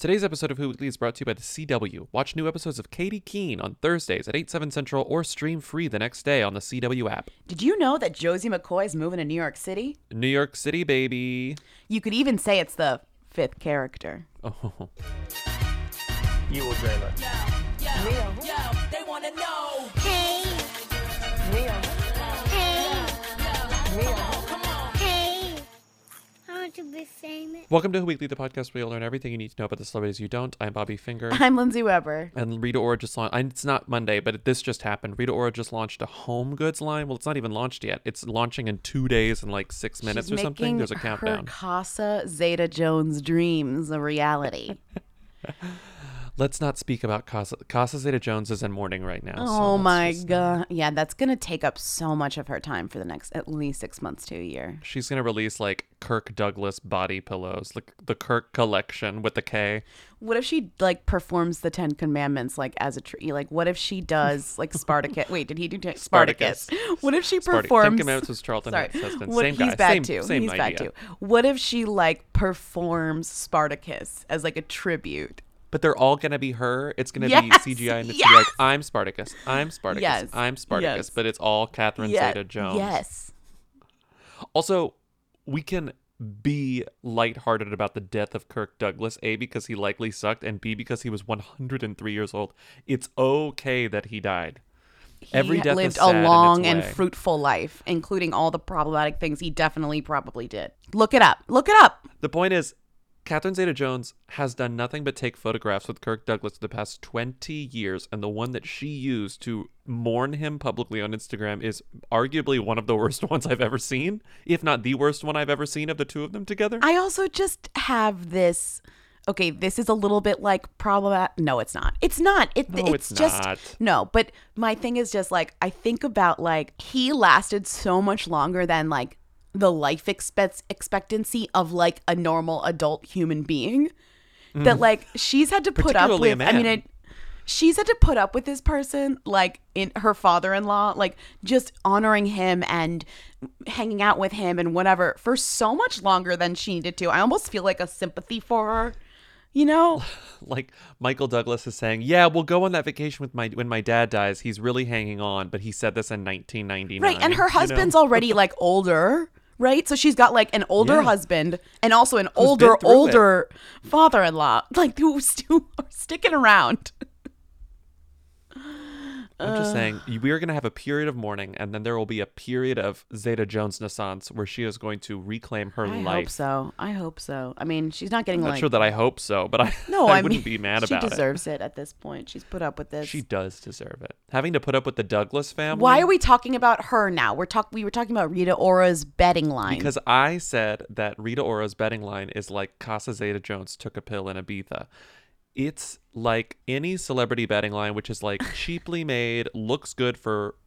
Today's episode of Who Weekly is brought to you by the CW. Watch new episodes of Katie Keene on Thursdays at 8, 7 Central or stream free the next day on the CW app. Did you know that Josie McCoy is moving to New York City? New York City, baby. You could even say it's the fifth character. Oh. You will dream it. Yo, they wanna know. Hey, Neo. hey, Neo. hey. I want to be famous. Welcome to Who Weekly, the podcast where you'll learn everything you need to know about the celebrities you don't. I'm Bobby Finger. I'm Lindsay Weber. And Rita Ora just launched, it's not Monday, but this just happened. Rita Ora just launched a home goods line. Well, it's not even launched yet. It's launching in 2 days and like 6 minutes She's or something. There's a making countdown. her Casa Zeta Jones dreams a reality. Let's not speak about Casa Zeta Jones is in mourning right now. Oh my God. Yeah, that's going to take up so much of her time for the next at least 6 months to a year. She's going to release like Kirk Douglas body pillows, like the Kirk collection with the K. What if she like performs the 10 Commandments like as a tree? Like what if she does like Spartacus? Wait, did he do Spartacus? What if she performs? 10 Commandments was Charlton Heston. What, Same guy. he's bad too. Same He's bad idea. too. What if she like performs Spartacus as like a tribute? But they're all going to be her. It's going to Yes, be CGI and it's yes. going to be like, I'm Spartacus. I'm Spartacus. Yes, I'm Spartacus. yes. But it's all Catherine Zeta-Jones. Yes. Also, we can be lighthearted about the death of Kirk Douglas, A, because he likely sucked, and B, because he was 103 years old. It's okay that he died. Every death lived is sad a long in and its way. fruitful life, including all the problematic things he definitely probably did. Look it up. Look it up. The point is, Catherine Zeta-Jones has done nothing but take photographs with Kirk Douglas for the past 20 years, and the one that she used to mourn him publicly on Instagram is arguably one of the worst ones I've ever seen, if not the worst one I've ever seen of the two of them together. I also just have this. Okay, this is a little bit like problematic. No, it's not. It's not. No, it's it's just not. no. But my thing is just like I think about like he lasted so much longer than like the life expectancy of like a normal adult human being that like she's had to put up Particularly a with. I mean, man. she's had to put up with this person like in her father-in-law, like just honoring him and hanging out with him and whatever for so much longer than she needed to. I almost feel like a sympathy for her. You know, Like Michael Douglas is saying, yeah, we'll go on that vacation with when my dad dies. He's really hanging on, but he said this in 1999. right? And her you know? husband's already like older, right? So she's got like an older Yeah. husband and also an Who's been through older father-in-law, like who are sticking around. I'm just saying, we are going to have a period of mourning, and then there will be a period of Zeta-Jones Naissance where she is going to reclaim her I life. hope so. I hope so. I mean, she's not getting I'm not like sure that I hope so, but I I wouldn't mean, be mad about She it. deserves it at this point. She's put up with this. She does deserve it. Having to put up with the Douglas family. Why are we talking about her now? We were talking about Rita Ora's betting line. Because I said that Rita Ora's betting line is like Casa Zeta-Jones took a pill in Ibiza. It's like any celebrity betting line, which is like cheaply made, looks good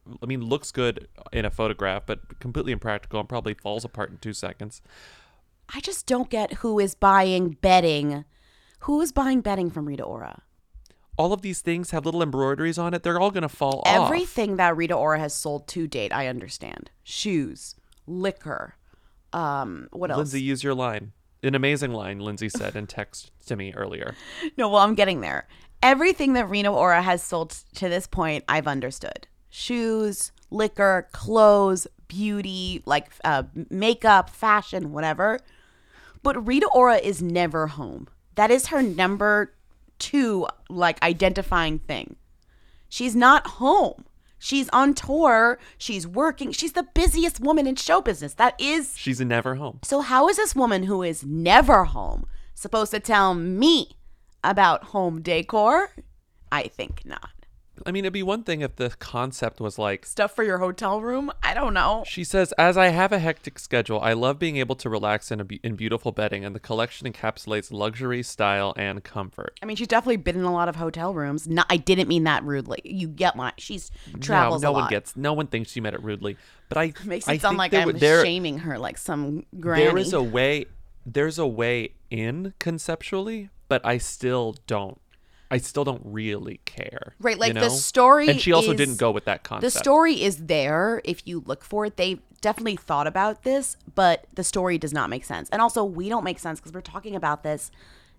in a photograph, but completely impractical and probably falls apart in 2 seconds. I just don't get who is buying betting. Who is buying betting from Rita Ora? All of these things have little embroideries on it. They're all going to fall off. Everything that Rita Ora has sold to date, I understand. Shoes, liquor, what else? Lindsay, use your line. An amazing line, Lindsay said in text to me earlier. No, well, I'm getting there. Everything that Rita Ora has sold to this point, I've understood. Shoes, liquor, clothes, beauty, like makeup, fashion, whatever. But Rita Ora is never home. That is her number 2, like, identifying thing. She's not home. She's on tour. She's working. She's the busiest woman in show business. She's never home. So how is this woman who is never home supposed to tell me about home decor? I think not. I mean, it'd be one thing if the concept was like, Stuff for your hotel room? I don't know. she says, as I have a hectic schedule, I love being able to relax in beautiful bedding, and the collection encapsulates luxury, style, and comfort. I mean, she's definitely been in a lot of hotel rooms. No, I didn't mean that rudely. You get my. She's travels no a lot. no one thinks she meant it rudely. But I Makes I it sound think like I'm shaming her like some granny. there's a way in conceptually, but I still don't really care. Right, like you the know? story And she also is- didn't go with that concept. The story is there if you look for it. They definitely thought about this, but the story does not make sense. And also, we don't make sense because we're talking about this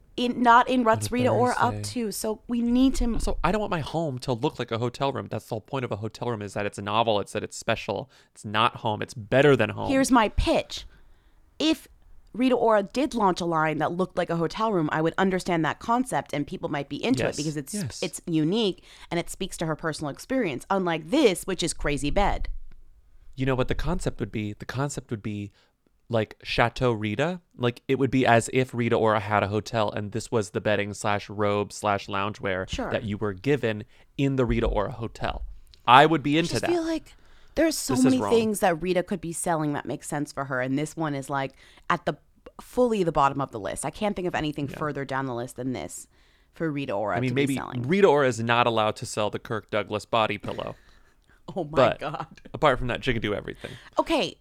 not in Ruts did Rita Ora up Barry say? to. So we need to. So I don't want my home to look like a hotel room. That's the whole point of a hotel room, is that it's novel. It's that it's special. It's not home. It's better than home. Here's my pitch. If Rita Ora did launch a line that looked like a hotel room, I would understand that concept and people might be into Yes. it because it's Yes. it's unique and it speaks to her personal experience. Unlike this, which is crazy bed. You know what the concept would be? The concept would be like Chateau Rita. Like it would be as if Rita Ora had a hotel and this was the bedding / robe / loungewear Sure. that you were given in the Rita Ora hotel. I would be I into just that. feel like there's so This is many wrong. things that Rita could be selling that make sense for her, and this one is like at the fully the bottom of the list. I can't think of anything further down the list than this for Rita Ora I mean, to maybe be selling. Rita Ora is not allowed to sell the Kirk Douglas body pillow. Oh my But god. apart from that, she can do everything. Okay.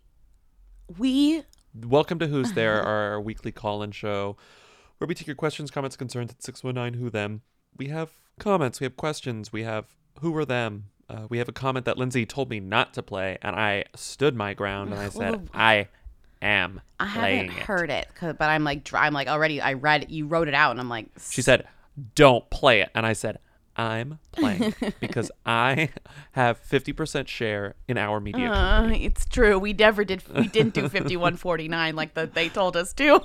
We Welcome to Who's There, our weekly call-in show, where we take your questions, comments, concerns at 619 Who Them. We have comments, we have questions, we have Who Were Them. We have a comment that Lindsay told me not to play, and I stood my ground and I said, I am I playing haven't it. heard it, but I'm like already. I read it. You wrote it out, and I'm like, She said, don't play it. And I said, I'm playing it because I have 50% share in our media company. it's true. We never did. We didn't do 5149 like they told us to.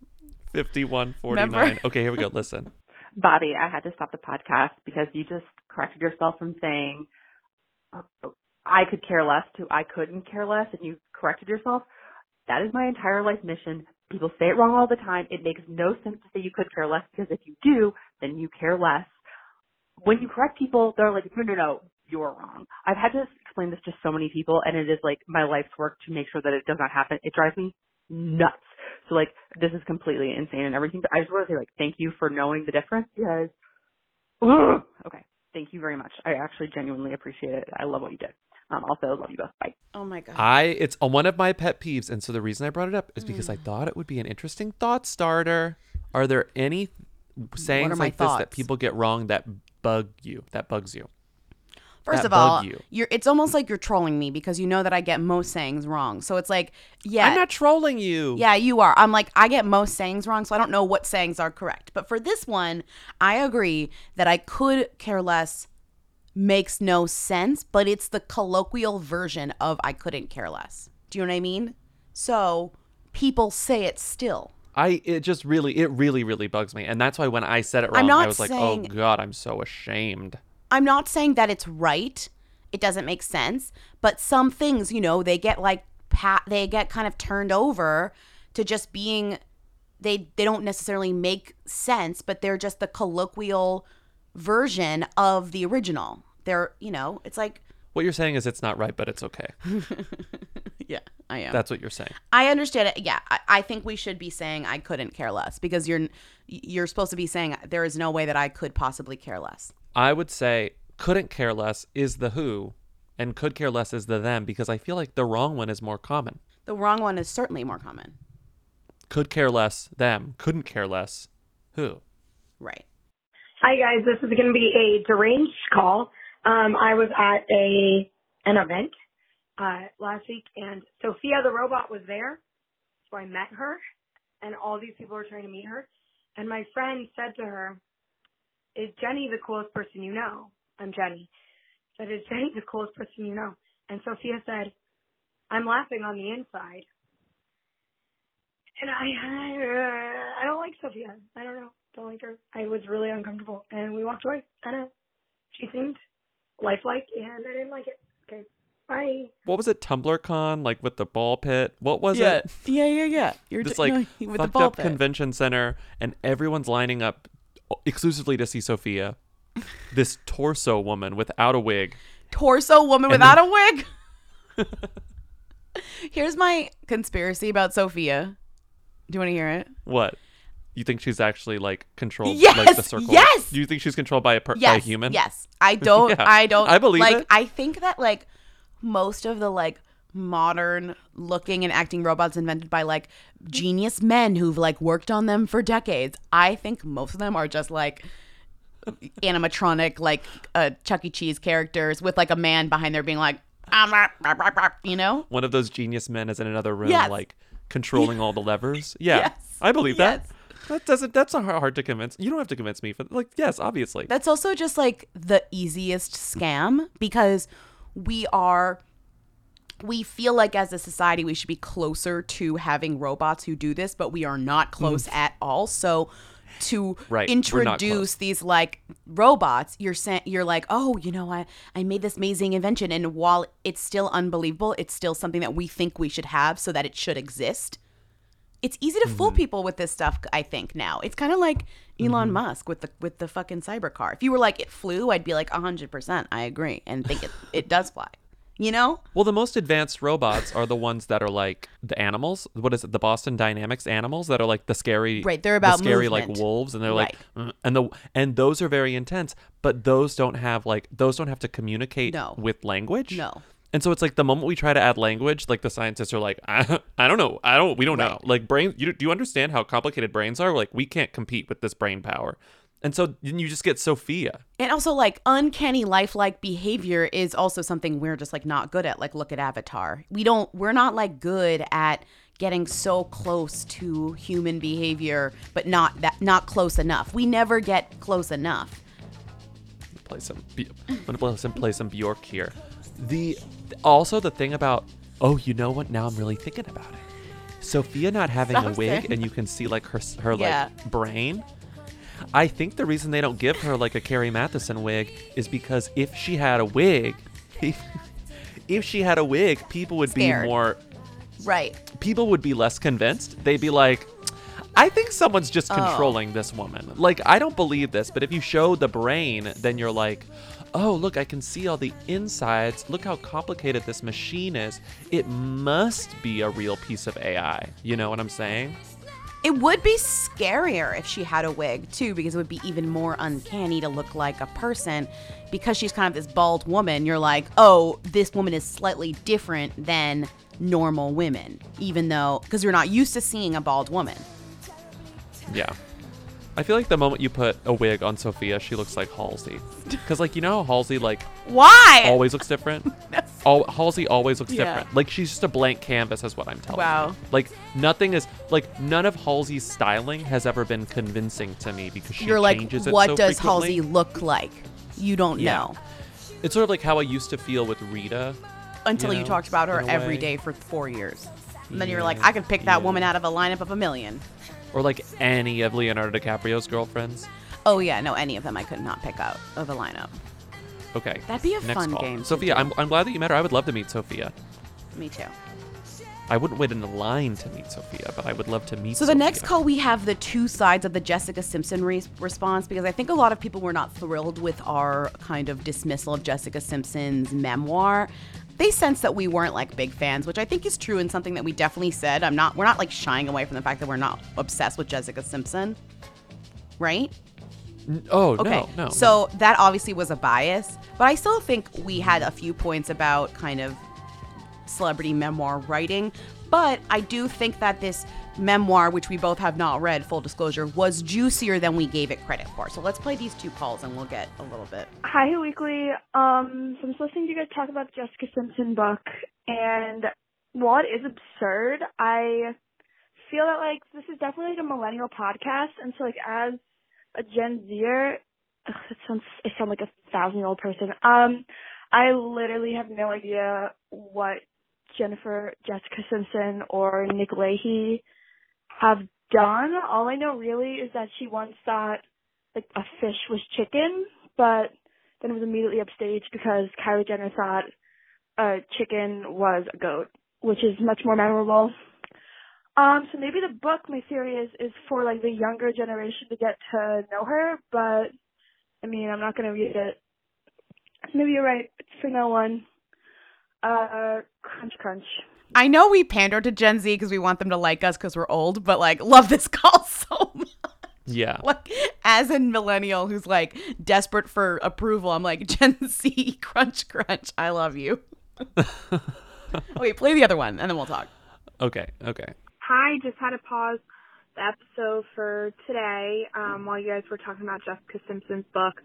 5149. Remember? Okay, here we go. Listen. Bobby, I had to stop the podcast because you just corrected yourself from saying I could care less to I couldn't care less, and you corrected yourself. That is my entire life mission. People say it wrong all the time. It makes no sense to say you could care less because if you do, then you care less. When you correct people, they're like, no, you're wrong. I've had to explain this to so many people, and it is like my life's work to make sure that it does not happen. It drives me nuts. So like, this is completely insane and everything, but I just want to say like, thank you for knowing the difference because, okay, thank you very much. I actually genuinely appreciate it. I love what you did. Also, love you both. Bye. Oh my god. It's one of my pet peeves, and so the reason I brought it up is because I thought it would be an interesting thought starter. Are there any sayings my like this that thoughts? people get wrong that bugs you? First that of all, bug it's almost like you're trolling me because you know that I get most sayings wrong. So it's like, yeah, I'm not trolling you. yeah, you are. I'm like, I get most sayings wrong, so I don't know what sayings are correct. But for this one, I agree that I could care less makes no sense, but it's the colloquial version of I couldn't care less. Do you know what I mean? So people say it still. It really bugs me, and that's why when I said it wrong, not I was like, saying- oh god, I'm so ashamed. I'm not saying that it's right. It doesn't make sense, but some things, they get like they get kind of turned over to just being they don't necessarily make sense, but they're just the colloquial version of the original. They're, it's like What you're saying is it's not right, but it's okay. yeah, I am. That's what you're saying. I understand it. Yeah, I think we should be saying I couldn't care less because you're supposed to be saying there is no way that I could possibly care less. I would say couldn't care less is the who, and could care less is the them, because I feel like the wrong one is more common. The wrong one is certainly more common. Could care less, them. Couldn't care less, who. Right. Hi guys, this is going to be a deranged call. I was at an event last week, and Sophia the robot was there, so I met her, and all these people were trying to meet her, and my friend said to her, "Is Jenny the coolest person you know?" I'm Jenny. Said, "Is Jenny the coolest person you know?" And Sophia said, "I'm laughing on the inside." And I don't like Sophia. I don't know. Don't like her. I was really uncomfortable, and we walked away. I don't know. She seemed lifelike, and I didn't like it. Okay, bye. What was it, TumblrCon, like with the ball pit? What was it? Yeah. You're This just like with the fucked ball up pit. convention center, and everyone's lining up exclusively to see Sophia, this torso woman without a wig. Torso woman without a wig. Here's my conspiracy about Sophia. Do you want to hear it? What? You think she's actually like controlled Yes, like the circle? yes! Do you think she's controlled by by a Yes. human? Yes. I don't. Yeah, I don't. I believe like, it. I think that like most of the like modern looking and acting robots invented by like genius men who've like worked on them for decades. I think most of them are just like animatronic, like Chuck E. Cheese characters with like a man behind there being like, you know? One of those genius men is in another room, Yes. like controlling all the levers. Yeah, Yes. I believe that. That's not hard to convince. You don't have to convince me. Like, yes, obviously. That's also just like the easiest scam because we feel like as a society we should be closer to having robots who do this, but we are not close at all. So to Right, we're not close. introduce these like robots, you're like, oh, I made this amazing invention, and while it's still unbelievable, it's still something that we think we should have so that it should exist. It's easy to fool people with this stuff, I think, now. It's kind of like Elon Musk with the fucking cyber car. If you were like, it flew, I'd be like, 100%, I agree, and think it does fly. You know? Well, the most advanced robots are the ones that are like the animals. What is it? The Boston Dynamics animals that are like the scary, Right, they're about the scary movement. like wolves, and they're Right. like, and those are very intense. But those don't have to communicate No. with language. No. And so it's like the moment we try to add language, like the scientists are like, I don't know, we don't know. Like brains, do you understand how complicated brains are? Like we can't compete with this brain power. And so then you just get Sophia. And also, like, uncanny lifelike behavior is also something we're just, like, not good at. Like, look at Avatar. We're not, like, good at getting so close to human behavior, but not close enough. We never get close enough. I'm gonna play some Bjork here. Also the thing about, oh, you know what? Now I'm really thinking about it. Sophia not having Stop a wig, saying- and you can see like her Yeah. like brain. I think the reason they don't give her like a Carrie Mathison wig is because if she had a wig, people would Scared. be more. Right. People would be less convinced. They'd be like, I think someone's just controlling this woman. Like, I don't believe this, but if you show the brain, then you're like, oh, look, I can see all the insides. Look how complicated this machine is. It must be a real piece of AI. You know what I'm saying? It would be scarier if she had a wig, too, because it would be even more uncanny to look like a person. Because she's kind of this bald woman, you're like, oh, this woman is slightly different than normal women, even though, because you're not used to seeing a bald woman. Yeah. I feel like the moment you put a wig on Sophia, she looks like Halsey. Because, like, you know how Halsey, like, Why? always looks different? Halsey always looks Yeah. different. Like, she's just a blank canvas is what I'm telling Wow. you. Like, none of Halsey's styling has ever been convincing to me because she You're like, changes it what so does frequently. Halsey look like? You don't Yeah. know. It's sort of like how I used to feel with Rita. Until you know, talked about her in a every way. day for 4 years. And then you're Yeah, like, I could pick that yeah. woman out of a lineup of a million. Or like any of Leonardo DiCaprio's girlfriends. Oh, yeah, no, any of them I could not pick out of a lineup. Okay. That'd be a Next fun call. game to Sophia, do. I'm glad that you met her. I would love to meet Sophia. Me too. I wouldn't wait in a line to meet Sophia, but I would love to meet So Sophia. the next call, we have the two sides of the Jessica Simpson response, because I think a lot of people were not thrilled with our kind of dismissal of Jessica Simpson's memoir. They sensed that we weren't like big fans, which I think is true and something that we definitely said. We're not like shying away from the fact that we're not obsessed with Jessica Simpson, right? Oh, Okay. no. So that obviously was a bias, but I still think we had a few points about kind of celebrity memoir writing. But I do think that this memoir, which we both have not read, full disclosure, was juicier than we gave it credit for. So let's play these two calls and we'll get a little bit. Hi, Who Weekly. So I'm just listening to you guys talk about the Jessica Simpson book, and while it is absurd, I feel that, like, this is definitely, like, a millennial podcast, and so, like, as a Gen Zer, I sound like a 1,000-year-old person. I literally have no idea what Jessica Simpson or Nick Leahy have done. All I know really is that she once thought like a fish was chicken, but then it was immediately upstaged because Kylie Jenner thought a chicken was a goat, which is much more memorable. So maybe the book, my theory is for like the younger generation to get to know her, but I mean, I'm not going to read it. Maybe you're right. It's for no one. Crunch. I know we pander to Gen Z because we want them to like us because we're old, but like love this call so much. Yeah. Like, as a millennial who's like desperate for approval, I'm like, Gen Z, crunch, I love you. Wait, play the other one and then we'll talk. Okay. Hi, just had to pause the episode for today while you guys were talking about Jessica Simpson's book.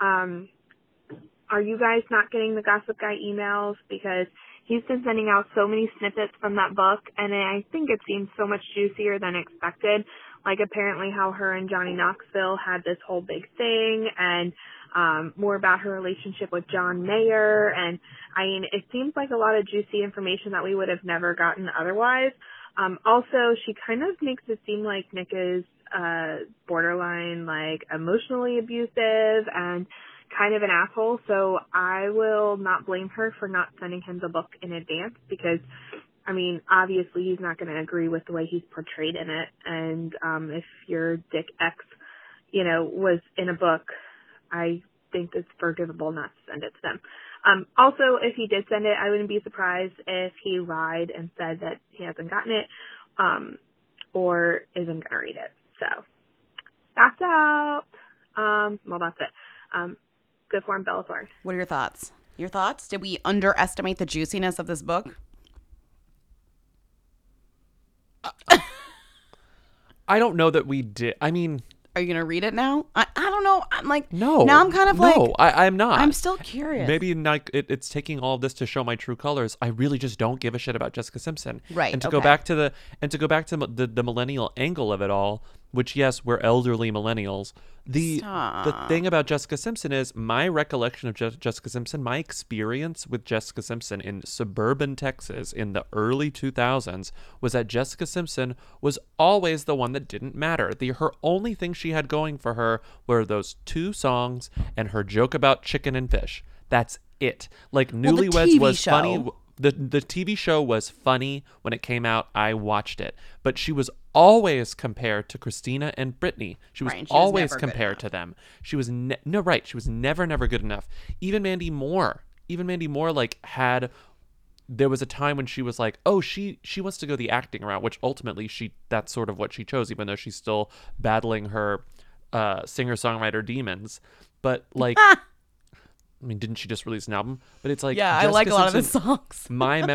Are you guys not getting the Gossip Guy emails? Because he's been sending out so many snippets from that book, and I think it seems so much juicier than expected. like apparently how her and Johnny Knoxville had this whole big thing, and more about her relationship with John Mayer. And I mean, it seems like a lot of juicy information that we would have never gotten otherwise. Also, she kind of makes it seem like Nick is borderline like emotionally abusive and kind of an asshole. So I will not blame her for not sending him the book in advance, because I mean, obviously he's not going to agree with the way he's portrayed in it. And if your Dick X, was in a book, I think it's forgivable not to send it to them. Also, if he did send it, I wouldn't be surprised if he lied and said that he hasn't gotten it, or isn't going to read it. So that's out. Well, that's it. Good form, Bella Thorne. What are your thoughts? Your thoughts? Did we underestimate the juiciness of this book? I don't know that we did. I mean, are you gonna read it now? I don't know. I'm like, no. Now I'm kind of like, no, I'm not. I'm still curious. Maybe not. It's taking all of this to show my true colors. I really just don't give a shit about Jessica Simpson. Right. And to go back to the millennial angle of it all, which yes, we're elderly millennials. The thing about Jessica Simpson is my recollection of Jessica Simpson, my experience with Jessica Simpson in suburban Texas in the early 2000s was that Jessica Simpson was always the one that didn't matter. Her only thing she had going for her were those 2 songs and her joke about chicken and fish. That's it. Like Newlyweds was funny. The TV show was funny when it came out. I watched it. But she was always compared to Christina and Britney. She was always compared to them. She was She was never good enough. Even Mandy Moore like had, there was a time when she was like, oh, she wants to go the acting route, which ultimately that's sort of what she chose, even though she's still battling her singer-songwriter demons. But like I mean, didn't she just release an album? But it's like, yeah, Jessica I like a lot Simpson, of the songs.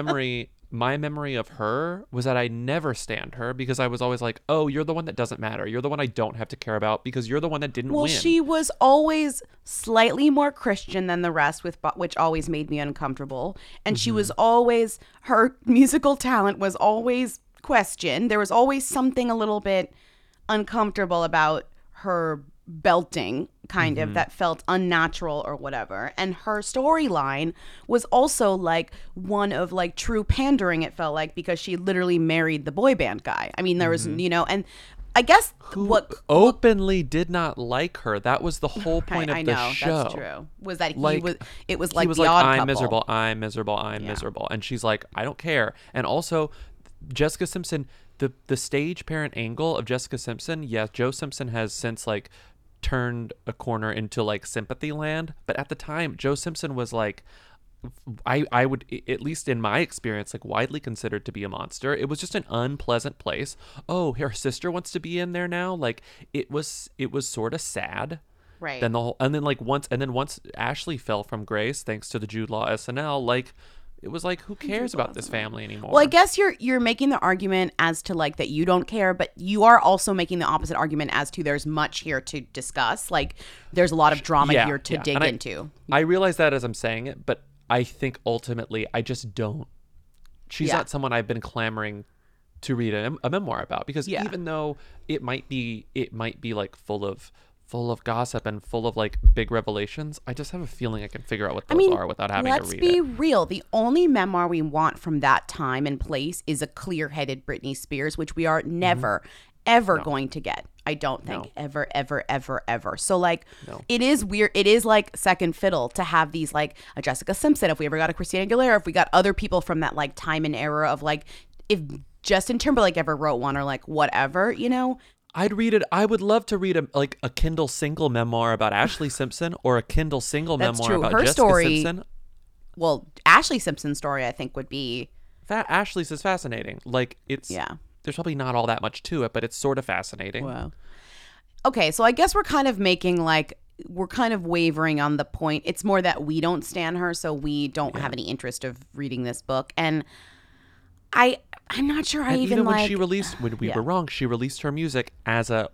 my memory of her was that I never stand her, because I was always like, oh, you're the one that doesn't matter. You're the one I don't have to care about, because you're the one that didn't win. Well, she was always slightly more Christian than the rest, which always made me uncomfortable. And she was always, her musical talent was always questioned. There was always something a little bit uncomfortable about her belting, kind of, that felt unnatural or whatever. And her storyline was also like one of like true pandering, it felt like, because she literally married the boy band guy. I mean, there was, and I guess what openly did not like her. That was the whole point of the show. That's true. Was that it was like the the odd I'm couple. miserable, I'm miserable, I'm miserable. And she's like, I don't care. And also Jessica Simpson, the stage parent angle of Jessica Simpson, yes, Joe Simpson has since like turned a corner into like sympathy land, but at the time Joe Simpson was like, I would, at least in my experience, like widely considered to be a monster. It was just an unpleasant place. Oh, her sister wants to be in there now. Like it was sort of sad. Right. Then once Ashley fell from grace thanks to the Jude Law SNL, like it was like, who cares about this family anymore? Well, I guess you're making the argument as to like that you don't care, but you are also making the opposite argument as to there's much here to discuss. Like there's a lot of drama here to dig into. I realize that as I'm saying it, but I think ultimately I just don't. She's not someone I've been clamoring to read a memoir about, because even though it might be like full of gossip and full of like big revelations, I just have a feeling I can figure out what those are without having to read it. Let's be real. The only memoir we want from that time and place is a clear-headed Britney Spears, which we are never, ever going to get. I don't think ever. So like, it is weird. It is like second fiddle to have these like a Jessica Simpson. If we ever got a Christina Aguilera, if we got other people from that like time and era of like, if Justin Timberlake ever wrote one or like whatever, I'd read it. I would love to read a Kindle single memoir about Ashley Simpson, or a Kindle single memoir about Jessica Simpson. Well, Ashley Simpson's story, I think, would be Ashley's is fascinating. Like there's probably not all that much to it, but it's sort of fascinating. Wow. Okay, so I guess we're kind of making like, we're kind of wavering on the point. It's more that we don't stan her, so we don't have any interest of reading this book. And I'm not sure I even when like... she released, when we were wrong, she released her music as an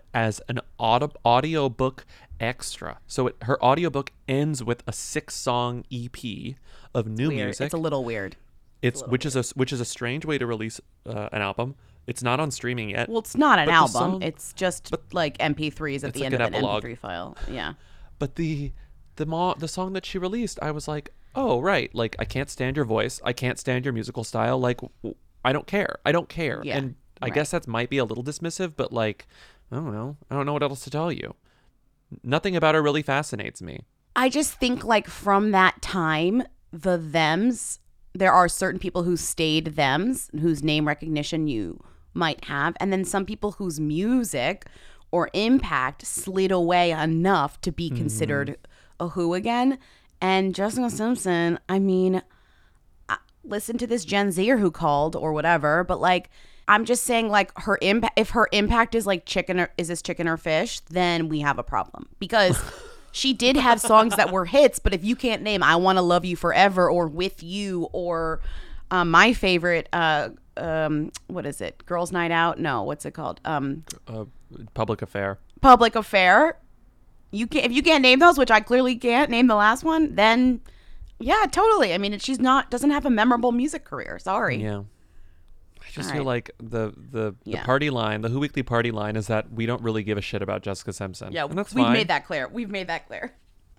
audiobook extra. So her audiobook ends with a 6-song EP of new music. It's a little weird. Which is a strange way to release an album. It's not on streaming yet. Well, it's not an But the album. song- It's just like MP3s at It's the like end of an an epilogue. MP3 file. Yeah. But the song that she released, I was like, oh right, like I can't stand your voice, I can't stand your musical style. Like I don't care. Yeah, And I right. guess that might be a little dismissive, but like I don't know what else to tell you. Nothing about her really fascinates me. I just think like from that time, the thems, there are certain people who stayed thems, whose name recognition you might have, and then some people whose music or impact slid away enough to be considered a who again. And Jessica Simpson, I mean, listen to this Gen Zer who called or whatever, but like I'm just saying like her impact, if her impact is like is this chicken or fish, then we have a problem, because she did have songs that were hits, but if you can't name I Want to Love You Forever or With You or my favorite what is it? Girls Night Out? No, what's it called? Public Affair. Public Affair. If you can't name those, which I clearly can't name the last one, then yeah, totally. I mean, doesn't have a memorable music career. Sorry. Yeah. I just All feel right. like the Yeah. party line, the Who Weekly party line is that we don't really give a shit about Jessica Simpson. Yeah, and that's we've fine. made that clear. We've made that clear.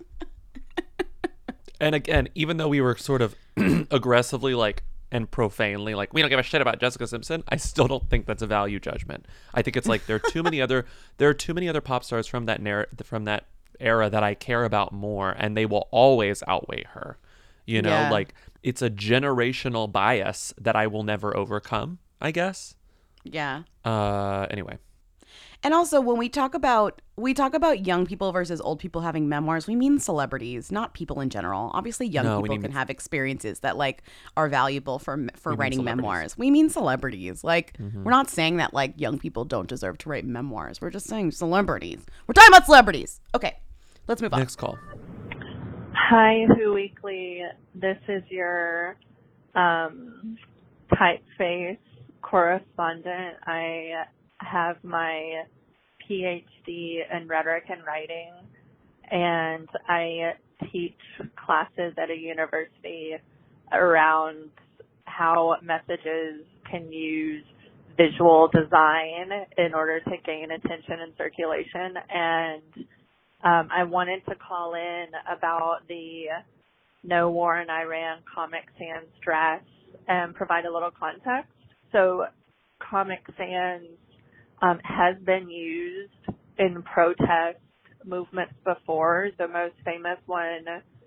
And again, even though we were sort of aggressively like and profanely like we don't give a shit about Jessica Simpson, I still don't think that's a value judgment. I think it's like there are too many other pop stars from that era that I care about more, and they will always outweigh her. You know, Yeah. like it's a generational bias that I will never overcome, I guess. Yeah. Anyway. And also, when we talk about young people versus old people having memoirs, we mean celebrities, not people in general. Obviously, young No, we people mean- can have experiences that like are valuable for mean writing celebrities. memoirs. We mean celebrities. Like we're not saying that like young people don't deserve to write memoirs. We're just saying celebrities. We're talking about celebrities. Okay, let's move on. Next call. Hi, Who Weekly. This is your typeface correspondent. I have my PhD in rhetoric and writing, and I teach classes at a university around how messages can use visual design in order to gain attention and circulation. And I wanted to call in about the No War in Iran Comic Sans dress and provide a little context. So Comic Sans has been used in protest movements before. The most famous one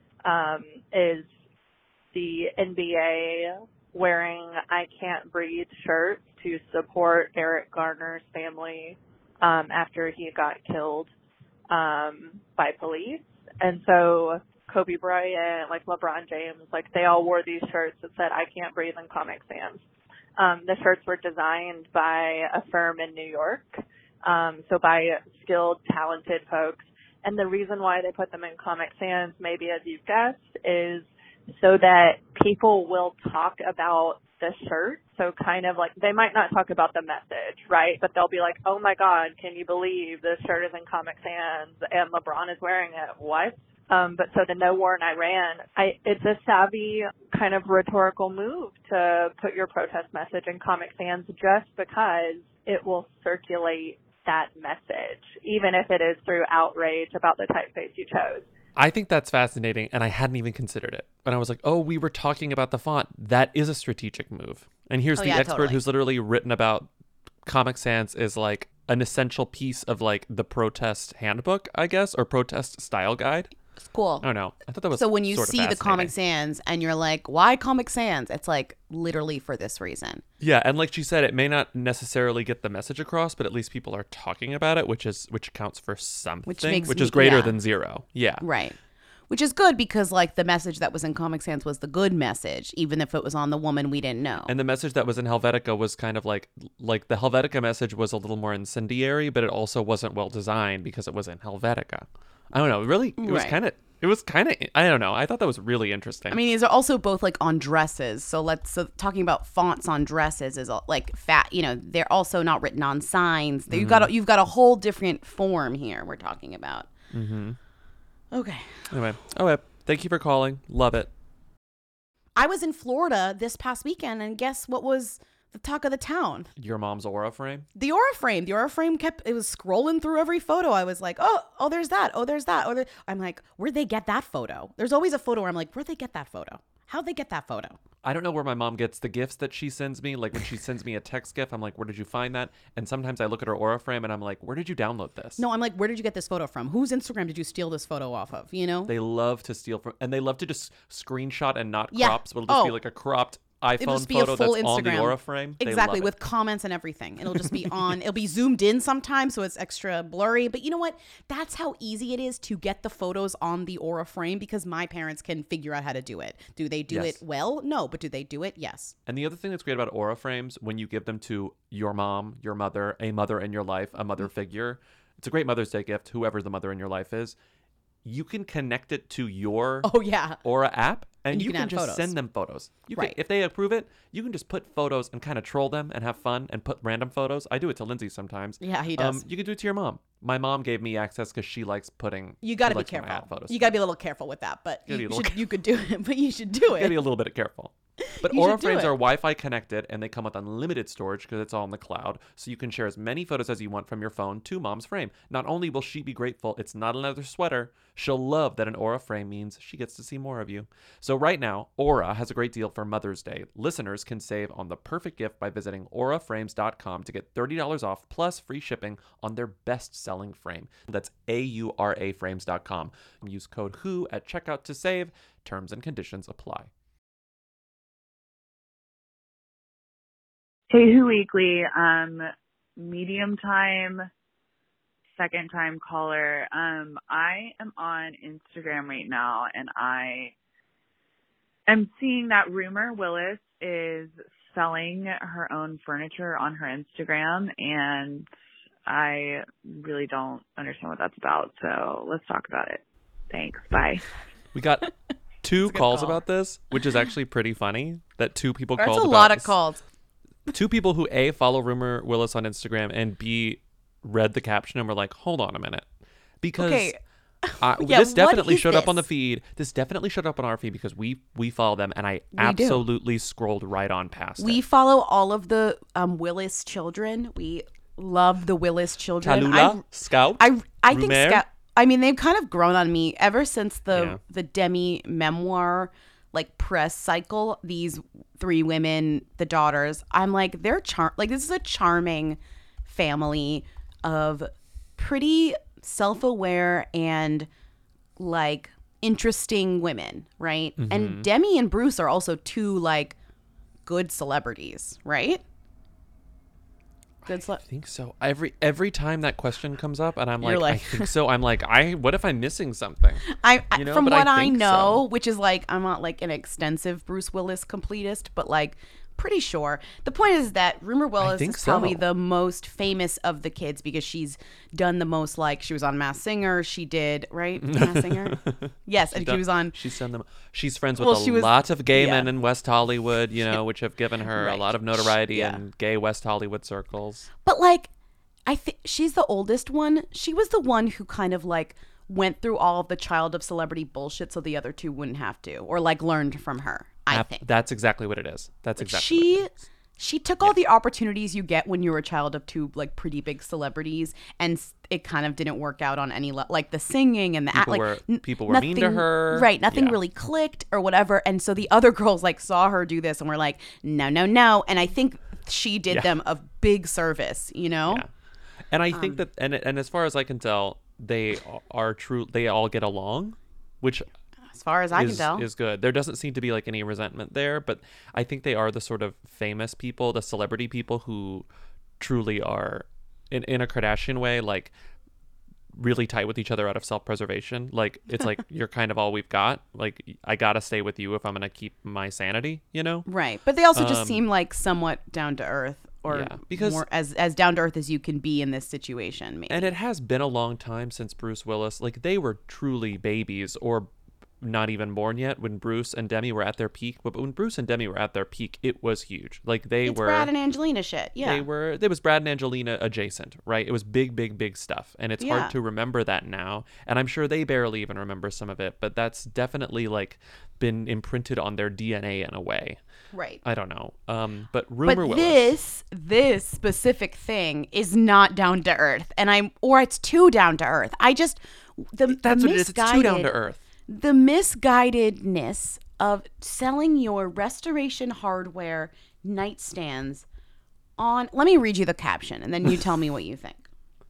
is the NBA wearing I Can't Breathe shirts to support Eric Garner's family after he got killed by police. And so Kobe Bryant, like LeBron James, like they all wore these shirts that said I Can't Breathe in Comic Sans. The shirts were designed by a firm in New York, so by skilled, talented folks. And the reason why they put them in Comic Sans, maybe as you've guessed, is so that people will talk about the shirt. So kind of like, they might not talk about the message, right? But they'll be like, oh my God, can you believe this shirt is in Comic Sans and LeBron is wearing it? What? But so the No War in Iran, it's a savvy kind of rhetorical move to put your protest message in Comic Sans just because it will circulate that message, even if it is through outrage about the typeface you chose. I think that's fascinating, and I hadn't even considered it. And I was like, oh, we were talking about the font. That is a strategic move. And here's the expert totally. who's literally written about Comic Sans is like an essential piece of like the protest handbook, I guess, or protest style guide. It's cool. I don't know. I thought that was So when you sort of see the Comic fascinating. Sans and you're like, why Comic Sans? It's like literally for this reason. Yeah, and like she said, it may not necessarily get the message across, but at least people are talking about it, which counts for something, which is greater than zero. Yeah. Right. Which is good because like the message that was in Comic Sans was the good message, even if it was on the woman we didn't know. And the message that was in Helvetica was kind of like the Helvetica message was a little more incendiary, but it also wasn't well designed because it was in Helvetica. I don't know. Really, it was Right. kind of, I don't know. I thought that was really interesting. I mean, these are also both like on dresses. So talking about fonts on dresses is like fat, they're also not written on signs. You've got a whole different form here we're talking about. Mm-hmm. Okay. Anyway, thank you for calling. Love it. I was in Florida this past weekend, and guess what was the talk of the town. Your mom's Aura frame? The Aura frame. The Aura frame it was scrolling through every photo. I was like, oh, there's that. Oh, there's that. I'm like, where'd they get that photo? There's always a photo where I'm like, where'd they get that photo? How'd they get that photo? I don't know where my mom gets the gifts that she sends me. Like when she sends me a text gift, I'm like, where did you find that? And sometimes I look at her Aura frame and I'm like, where did you download this? No, I'm like, where did you get this photo from? Whose Instagram did you steal this photo off of? You know? They love to steal from, and they love to just screenshot and not Yeah. crop. So it'll just be Oh. like a cropped It'll iPhone just be a photo full that's on the Instagram. Aura frame. They Exactly, love it. with comments and everything. It'll just be on. It'll be zoomed in sometimes, so it's extra blurry. But you know what? That's how easy it is to get the photos on the Aura frame because my parents can figure out how to do it. Do they do Yes. it well? No, but do they do it? Yes. And the other thing that's great about Aura frames, when you give them to your mom, your mother, a mother in your life, a mother figure, it's a great Mother's Day gift, whoever the mother in your life is. You can connect it to your Oh yeah. Aura app, and you can can add just photos. send them photos. You Right. can, if they approve it, you can just put photos and kind of troll them and have fun and put random photos. I do it to Lindsay sometimes. Yeah, he does. You can do it to your mom. My mom gave me access because she likes putting. You got to she be likes when I careful. add photos. You got to be a little careful with that, but Gotta be a you, little you could do it. But you should do Gotta be it. a little bit careful. But You Aura should do frames it. are Wi-Fi connected, and they come with unlimited storage because it's all in the cloud. So you can share as many photos as you want from your phone to mom's frame. Not only will she be grateful it's not another sweater, she'll love that an Aura frame means she gets to see more of you. So right now, Aura has a great deal for Mother's Day. Listeners can save on the perfect gift by visiting auraframes.com to get $30 off plus free shipping on their best-selling frame. That's AURAFrames.com. Use code WHO at checkout to save. Terms and conditions apply. Hey, Who Weekly, medium time, second time caller. I am on Instagram right now, and I am seeing that Rumor Willis is selling her own furniture on her Instagram, and I really don't understand what that's about. So let's talk about it. Thanks. Bye. We got two good calls call. about this, which is actually pretty funny. That two people That's called a about lot of this. calls. Two people who A, follow Rumor Willis on Instagram, and B, read the caption and were like, hold on a minute. Because Okay. Yeah, this what definitely is showed up on the this? feed. This definitely showed up on our feed because we follow them, and I do. absolutely scrolled right on past We it. follow all of the Willis children. We love the Willis children. Tallulah, Scout, I think Rumer. Scout. I mean, they've kind of grown on me ever since Yeah. the Demi memoir like press cycle. These three women, the daughters. I'm like, they're this is a charming family of pretty self-aware and like interesting women, right? Mm-hmm. And Demi and Bruce are also two like good celebrities, right? Good I think so. Every time that question comes up, and I'm You're like, I like- think so. I'm like, what if I'm missing something? You know, From but what I think know, so. which is like I'm not like an extensive Bruce Willis completist, but like pretty sure. The point is that Rumor Willis think is probably so. the most famous of the kids because she's done the most. Like she was on Masked Singer, she did right Masked Singer, yes, and she was on. She's done them. She's friends with Well, she a was- lot of gay yeah. men in West Hollywood, you know, which have given her a Right. lot of notoriety Yeah. in gay West Hollywood circles. But like, I think she's the oldest one. She was the one who kind of like went through all of the child of celebrity bullshit, so the other two wouldn't have to, or like learned from her. I think That's exactly what it is. That's exactly. she what it is. she took all the opportunities you get when you're a child of two like pretty big celebrities, and it kind of didn't work out on any like the singing and the act. People were mean to her. right? Nothing Yeah. really clicked or whatever, and so the other girls like saw her do this and were like, no, no, no, and I think she did Yeah. them a big service, you know. Yeah. And I think that, and as far as I can tell, they are true. They all get along, which As far as I can is, tell, is good. There doesn't seem to be like any resentment there, but I think they are the sort of famous people, the celebrity people who truly are, in a Kardashian way, like really tight with each other out of self-preservation. Like it's like you're kind of all we've got. Like I gotta stay with you if I'm gonna keep my sanity, you know? right? But they also just seem like somewhat down to earth, or Yeah, because- more as down to earth as you can be in this situation. Maybe. And it has been a long time since Bruce Willis, like they were truly babies, or not even born yet, when Bruce and Demi were at their peak. But when Bruce and Demi were at their peak, it was huge. Like It's Brad and Angelina shit. Yeah. It was Brad and Angelina adjacent, right? It was big, big, big stuff. And it's Yeah. hard to remember that now. And I'm sure they barely even remember some of it, but that's definitely like been imprinted on their DNA in a way. Right. I don't know. But Rumor But Willis. this specific thing is not down to earth, or it's too down to earth. That's what it is. It's too down to earth. The misguidedness of selling your Restoration Hardware nightstands on. Let me read you the caption, and then you tell me what you think.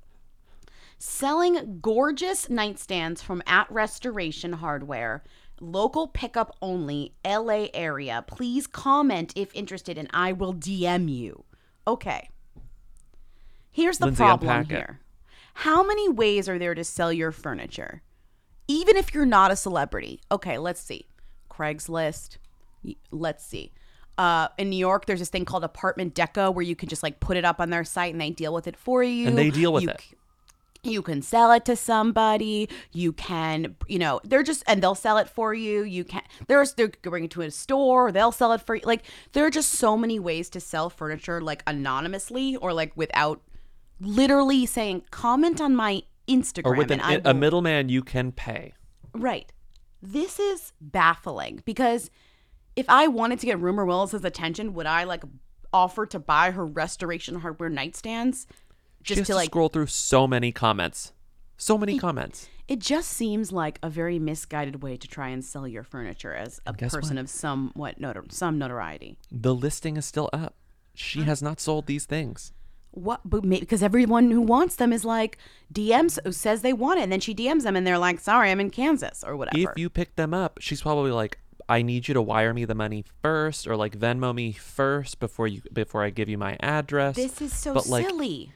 Selling gorgeous nightstands from at Restoration Hardware. Local pickup only, LA area. Please comment if interested and I will DM you. Okay. Here's the Lindsay, problem unpack it. here. How many ways are there to sell your furniture? Even if you're not a celebrity. Okay, let's see. Craigslist. Let's see. In New York, there's this thing called Apartment Deco where you can just like put it up on their site and they deal with it for you. And they deal with it. You can sell it to somebody. You can, and they'll sell it for you. You can, they're bringing it to a store. They'll sell it for you. Like, there are just so many ways to sell furniture, like anonymously or like without literally saying, comment on my Instagram. Or with a middleman you can pay. Right. This is baffling because if I wanted to get Rumor Willis's attention, would I like offer to buy her Restoration Hardware nightstands? She has to scroll through so many comments. So many comments. It just seems like a very misguided way to try and sell your furniture as a person of some notoriety. The listing is still up. She has not sold these things. What? But because everyone who wants them is like DMs, says they want it, and then she DMs them, and they're like, "Sorry, I'm in Kansas," or whatever. If you pick them up, she's probably like, I need you to wire me the money first, or like Venmo me first before I give you my address. This is so silly.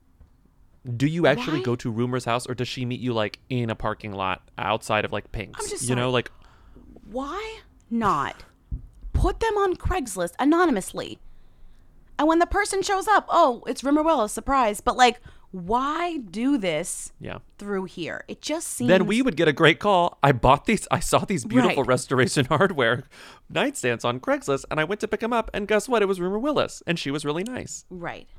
Do you actually go to Rumor's house, or does she meet you like in a parking lot outside of like Pink's? I'm just sorry. Like, why not put them on Craigslist anonymously? And when the person shows up, oh, it's Rumor Willis, surprise. But like, why do this through here? It just seems. Then we would get a great call. I saw these beautiful Restoration Hardware nightstands on Craigslist, and I went to pick them up, and guess what? It was Rumor Willis, and she was really nice. Right.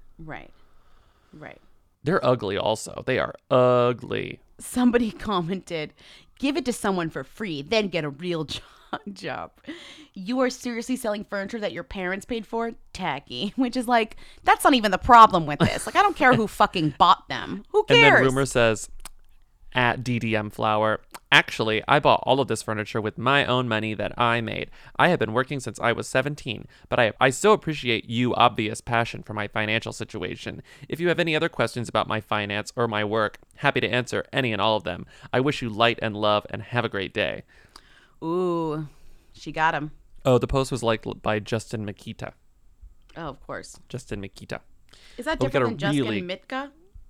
They're ugly also. They are ugly. Somebody commented, give it to someone for free, then get a real job. You are seriously selling furniture that your parents paid for? Tacky. Which is like, that's not even the problem with this. Like, I don't care who fucking bought them. Who cares? And then Rumor says, at DDM Flower, actually, I bought all of this furniture with my own money that I made. I have been working since I was 17, but I so appreciate you obvious passion for my financial situation. If you have any other questions about my finance or my work, happy to answer any and all of them. I wish you light and love and have a great day. Ooh, she got him. Oh, the post was liked by Justin Makita. Oh, of course. Justin Makita. Is that different than Justin Mitka?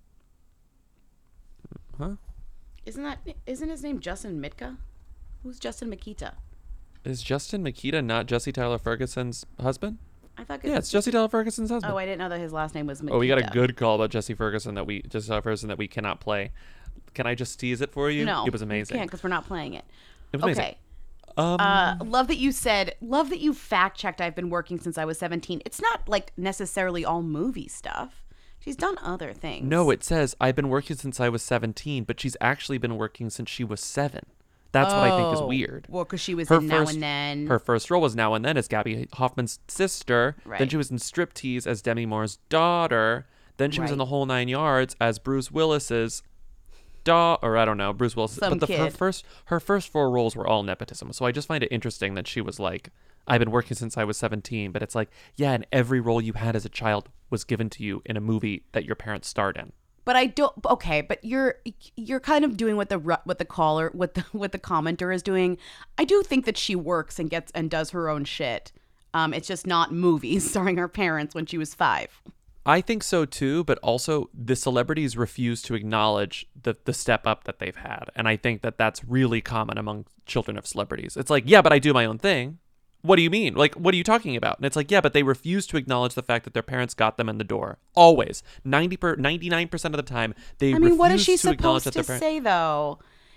Huh? Isn't his name Justin Mitka? Who's Justin Makita? Is Justin Makita not Jesse Tyler Ferguson's husband? I thought. Yeah, it's Jesse Tyler Ferguson's husband. Oh, I didn't know that his last name was Makita. Oh, we got a good call about Jesse Ferguson that we cannot play. Can I just tease it for you? No, it was amazing. You can't because we're not playing it. It was okay. amazing. Love that you fact checked. I've been working since I was 17. It's not like necessarily all movie stuff. She's done other things. No, it says I've been working since I was 17, but she's actually been working since she was 7. That's what I think is weird. Well, because she was in Now and Then. Her first role was Now and Then as Gabby Hoffman's sister. Right. Then she was in Striptease as Demi Moore's daughter. Then she was in The Whole Nine Yards as Bruce Willis's or I don't know, Bruce Willis. But her first 4 roles were all nepotism. So I just find it interesting that she was like, I've been working since I was 17, but it's like, yeah, and every role you had as a child was given to you in a movie that your parents starred in. But I don't. Okay, but you're kind of doing what the commenter is doing. I do think that she works and does her own shit. It's just not movies starring her parents when she was 5. I think so too, but also the celebrities refuse to acknowledge the step up that they've had, and I think that that's really common among children of celebrities. It's like, yeah, but I do my own thing. What do you mean? Like, what are you talking about? And it's like, yeah, but they refuse to acknowledge the fact that their parents got them in the door. Always. 99% of the time, they refuse to acknowledge that their parents... What is she supposed to say, though?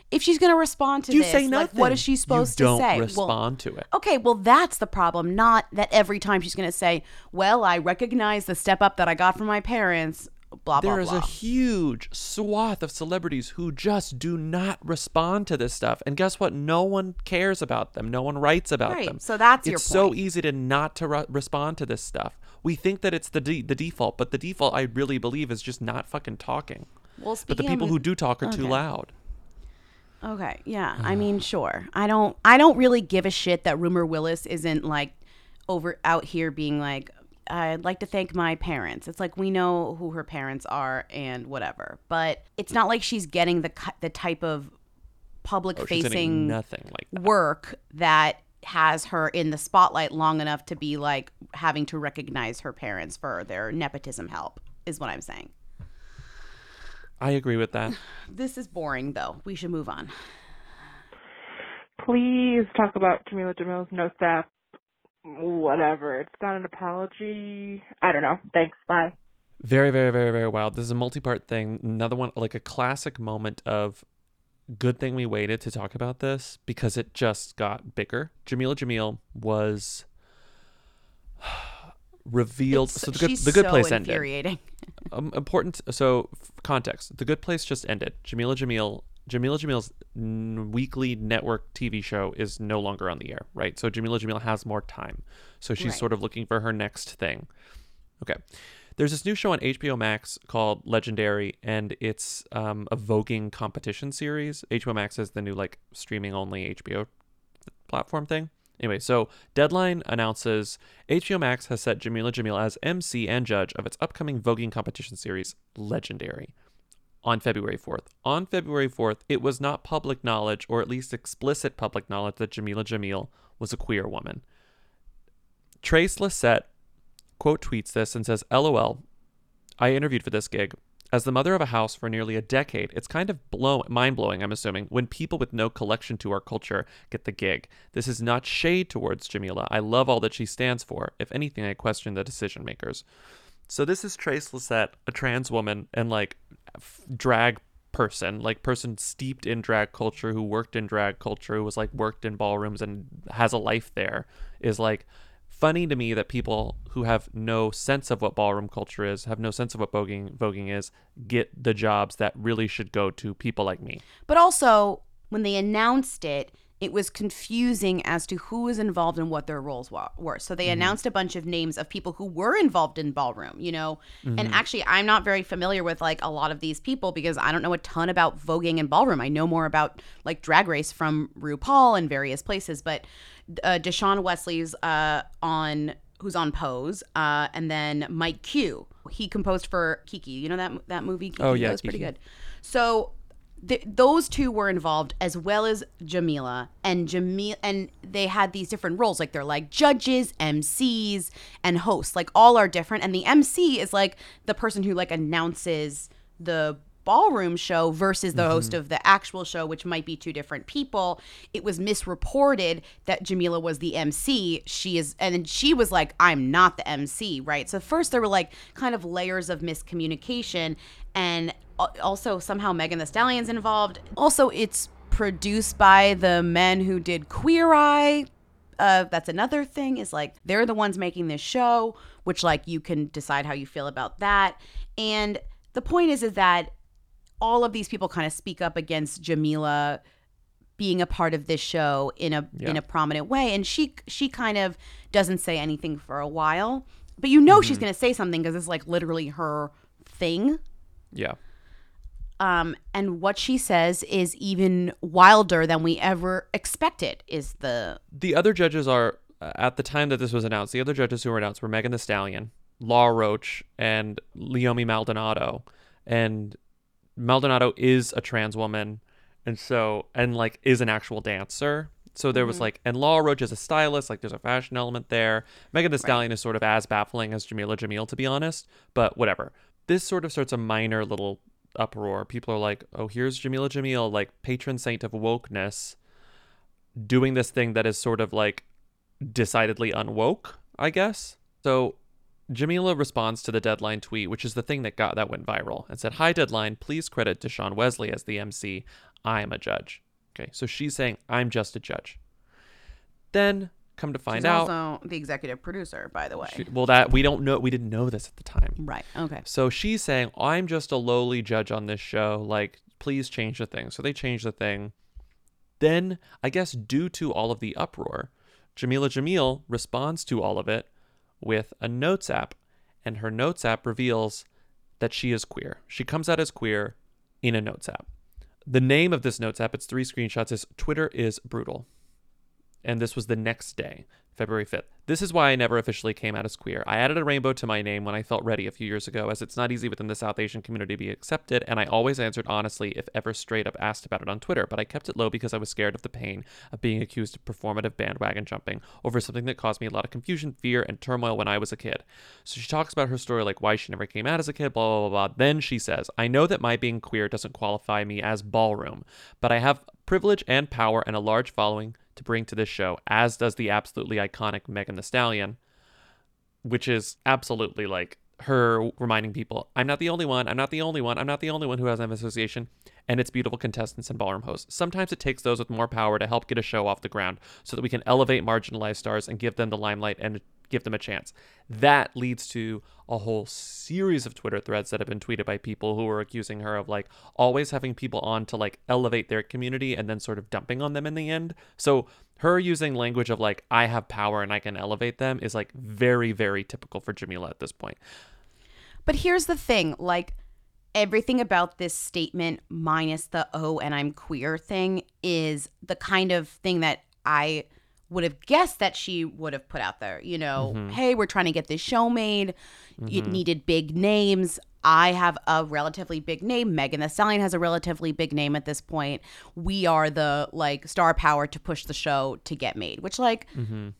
if she's going to respond to You this, say like, nothing. what is she supposed you to don't say? respond to it. Okay, well, that's the problem. Not that every time she's going to say, well, I recognize the step up that I got from my parents, blah, blah, There is blah. a huge swath of celebrities who just do not respond to this stuff. And guess what? No one cares about them. No one writes about Right, them. so that's your It's so point. easy to not to respond to this stuff. We think that it's the default, but the default, I really believe, is just not fucking talking. Well, But the speaking people of- who do talk are too okay. loud. Okay, yeah. I mean, sure. I don't really give a shit that Rumor Willis isn't like over out here being like, I'd like to thank my parents. It's like we know who her parents are and whatever. But it's not like she's getting the type of public She's getting facing nothing like that. work that has her in the spotlight long enough to be like having to recognize her parents for their nepotism help is what I'm saying. I agree with that. This is boring though. We should move on. Please talk about Jamila Jamil's no step. Whatever. It's not an apology. I don't know. Thanks. Bye. Very, very, very, very wild. This is a multi-part thing. Another one, like a classic moment of good thing we waited to talk about this because it just got bigger. Jamila Jamil was revealed. So She's the good so place infuriating. ended. Important. So context. The Good Place just ended. Jamila Jamil's weekly network TV show is no longer on the air, right? So Jamila Jamil has more time. So she's Right. sort of looking for her next thing. Okay. There's this new show on HBO Max called Legendary, and it's a voguing competition series. HBO Max is the new like streaming only HBO platform thing. Anyway, so Deadline announces HBO Max has set Jamila Jamil as MC and judge of its upcoming voguing competition series, Legendary, on February 4th. On February 4th, it was not public knowledge, or at least explicit public knowledge, that Jamila Jamil was a queer woman. Trace Lissette quote tweets this and says, LOL, I interviewed for this gig. As the mother of a house for nearly a decade, it's kind of mind-blowing, I'm assuming, when people with no collection to our culture get the gig. This is not shade towards Jamila. I love all that she stands for. If anything, I question the decision makers. So this is Trace Lissette, a trans woman and like drag person steeped in drag culture, who worked in drag culture, who was like worked in ballrooms and has a life there, is like funny to me that people who have no sense of what ballroom culture is, have no sense of what voguing is, get the jobs that really should go to people like me. But also, when they announced it, it was confusing as to who was involved and what their roles were. So they announced a bunch of names of people who were involved in ballroom, you know? And actually, I'm not very familiar with like a lot of these people because I don't know a ton about voguing and ballroom. I know more about like Drag Race from RuPaul and various places. But Deshaun Wesley's who's on Pose, and then Mike Q. He composed for Kiki. You know that movie? Kiki? Oh, yeah, That was pretty Kiki. good. So those two were involved, as well as Jamila, and they had these different roles. Like they're like judges, MCs, and hosts. Like all are different. And the MC is like the person who like announces the ballroom show versus the host of the actual show, which might be two different people. It was misreported that Jamila was the MC. And then she was like, I'm not the MC, right? So first there were like kind of layers of miscommunication, and also somehow Megan Thee Stallion's involved. Also, it's produced by the men who did Queer Eye. That's another thing, is like they're the ones making this show, which like you can decide how you feel about that. And the point is that all of these people kind of speak up against Jamila being a part of this show in a prominent way, and she kind of doesn't say anything for a while, but you know she's going to say something because it's like literally her thing. Yeah. And what she says is even wilder than we ever expected. The other judges are, at the time that this was announced, the other judges who were announced were Megan Thee Stallion, Laura Roach, and Leomi Maldonado. And Maldonado is a trans woman, and like is an actual dancer. So there was like, and Laura Roach is a stylist, like there's a fashion element there. Megan Thee Stallion is sort of as baffling as Jamila Jamil, to be honest, but whatever. This sort of starts a minor little uproar. People are like, oh, here's Jamila Jamil, like patron saint of wokeness, doing this thing that is sort of like decidedly unwoke, I guess. So Jamila responds to the Deadline tweet, which is the thing that went viral, and said, "Hi Deadline, please credit Deshaun Wesley as the MC. I'm a judge. Okay, so she's saying, I'm just a judge. Then come to find She's out. also the executive producer, by the way. That we don't know. We didn't know this at the time. Right. Okay. So she's saying, I'm just a lowly judge on this show. Like, please change the thing. So they change the thing. Then, I guess, due to all of the uproar, Jameela Jamil responds to all of it with a notes app. And her notes app reveals that she is queer. She comes out as queer in a notes app. The name of this notes app, it's 3 screenshots, is Twitter is Brutal. And this was the next day, February 5th. This is why I never officially came out as queer. I added a rainbow to my name when I felt ready a few years ago, as it's not easy within the South Asian community to be accepted, and I always answered honestly if ever straight up asked about it on Twitter, but I kept it low because I was scared of the pain of being accused of performative bandwagon jumping over something that caused me a lot of confusion, fear, and turmoil when I was a kid. So she talks about her story, like why she never came out as a kid, blah, blah, blah, blah. Then she says, I know that my being queer doesn't qualify me as ballroom, but I have privilege and power and a large following to bring to this show, as does the absolutely iconic Megan Thee Stallion, which is absolutely like her reminding people, I'm not the only one, I'm not the only one, I'm not the only one who has an association, and it's beautiful contestants and ballroom hosts. Sometimes it takes those with more power to help get a show off the ground so that we can elevate marginalized stars and give them the limelight and give them a chance. That leads to a whole series of Twitter threads that have been tweeted by people who are accusing her of like always having people on to like elevate their community and then sort of dumping on them in the end. So her using language of like, I have power and I can elevate them is like very, very typical for Jameela at this point. But here's the thing, like everything about this statement minus the "oh, and I'm queer" thing is the kind of thing that I would have guessed that she would have put out there. You know, hey, we're trying to get this show made. It needed big names. I have a relatively big name. Megan Thee Stallion has a relatively big name at this point. We are the like star power to push the show to get made, which like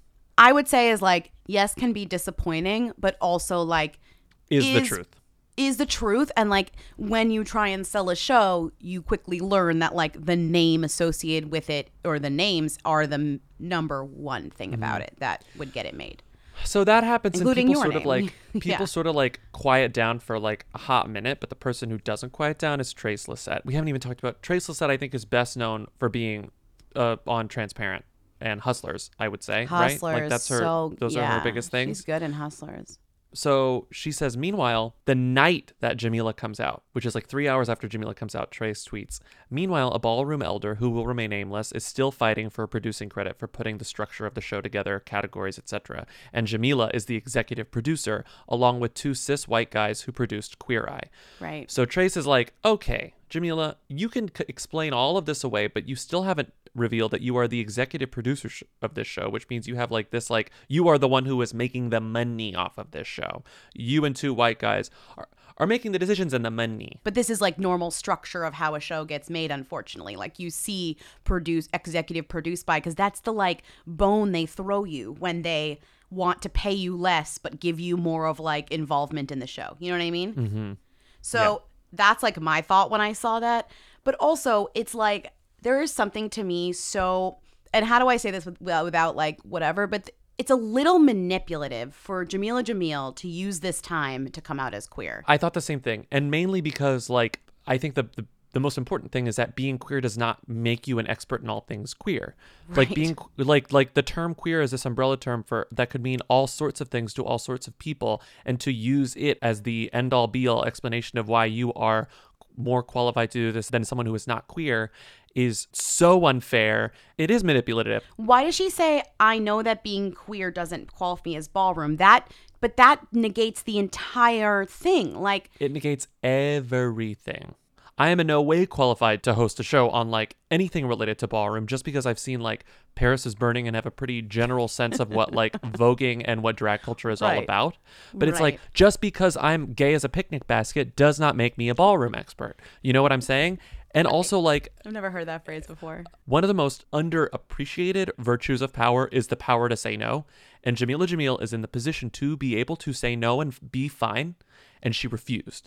I would say is like, yes, can be disappointing, but also like is the truth. Is the truth. And like when you try and sell a show, you quickly learn that like the name associated with it or the names are the number one thing about it that would get it made. So that happens, including and people your sort of name. like people sort of like quiet down for like a hot minute, but the person who doesn't quiet down is Trace Lysette. We haven't even talked about Trace Lysette. I think is best known for being on Transparent and Hustlers, I would say. Hustlers, right? Like that's her. Those are her biggest things. She's good in Hustlers. So she says, meanwhile, the night that Jameela comes out, which is like 3 hours after Jameela comes out, Trace tweets, meanwhile, a ballroom elder who will remain nameless is still fighting for producing credit for putting the structure of the show together, categories, etc. And Jameela is the executive producer, along with 2 cis white guys who produced Queer Eye. Right. So Trace is like, okay, Jameela, you can explain all of this away, but you still haven't revealed that you are the executive producer of this show, which means you have like this, like you are the one who is making the money off of this show. You and 2 white guys are making the decisions and the money. But this is like normal structure of how a show gets made, unfortunately. Like you see executive produced by, because that's the like bone they throw you when they want to pay you less but give you more of like involvement in the show. You know what I mean? So that's like my thought when I saw that. But also it's like there is something to me so, and how do I say this without like whatever, but it's a little manipulative for Jameela Jamil to use this time to come out as queer. I thought the same thing. And mainly because like, I think the most important thing is that being queer does not make you an expert in all things queer. Right. Like being like the term queer is this umbrella term for that could mean all sorts of things to all sorts of people, and to use it as the end all be all explanation of why you are more qualified to do this than someone who is not queer is so unfair. It is manipulative. Why does she say, I know that being queer doesn't qualify me as ballroom? But that negates the entire thing. Like it negates everything. I am in no way qualified to host a show on like anything related to ballroom just because I've seen like Paris is Burning and have a pretty general sense of what like voguing and what drag culture is all about. But it's like, just because I'm gay as a picnic basket does not make me a ballroom expert. You know what I'm saying? And also like, I've never heard that phrase before. One of the most underappreciated virtues of power is the power to say no. And Jameela Jamil is in the position to be able to say no and be fine. And she refused.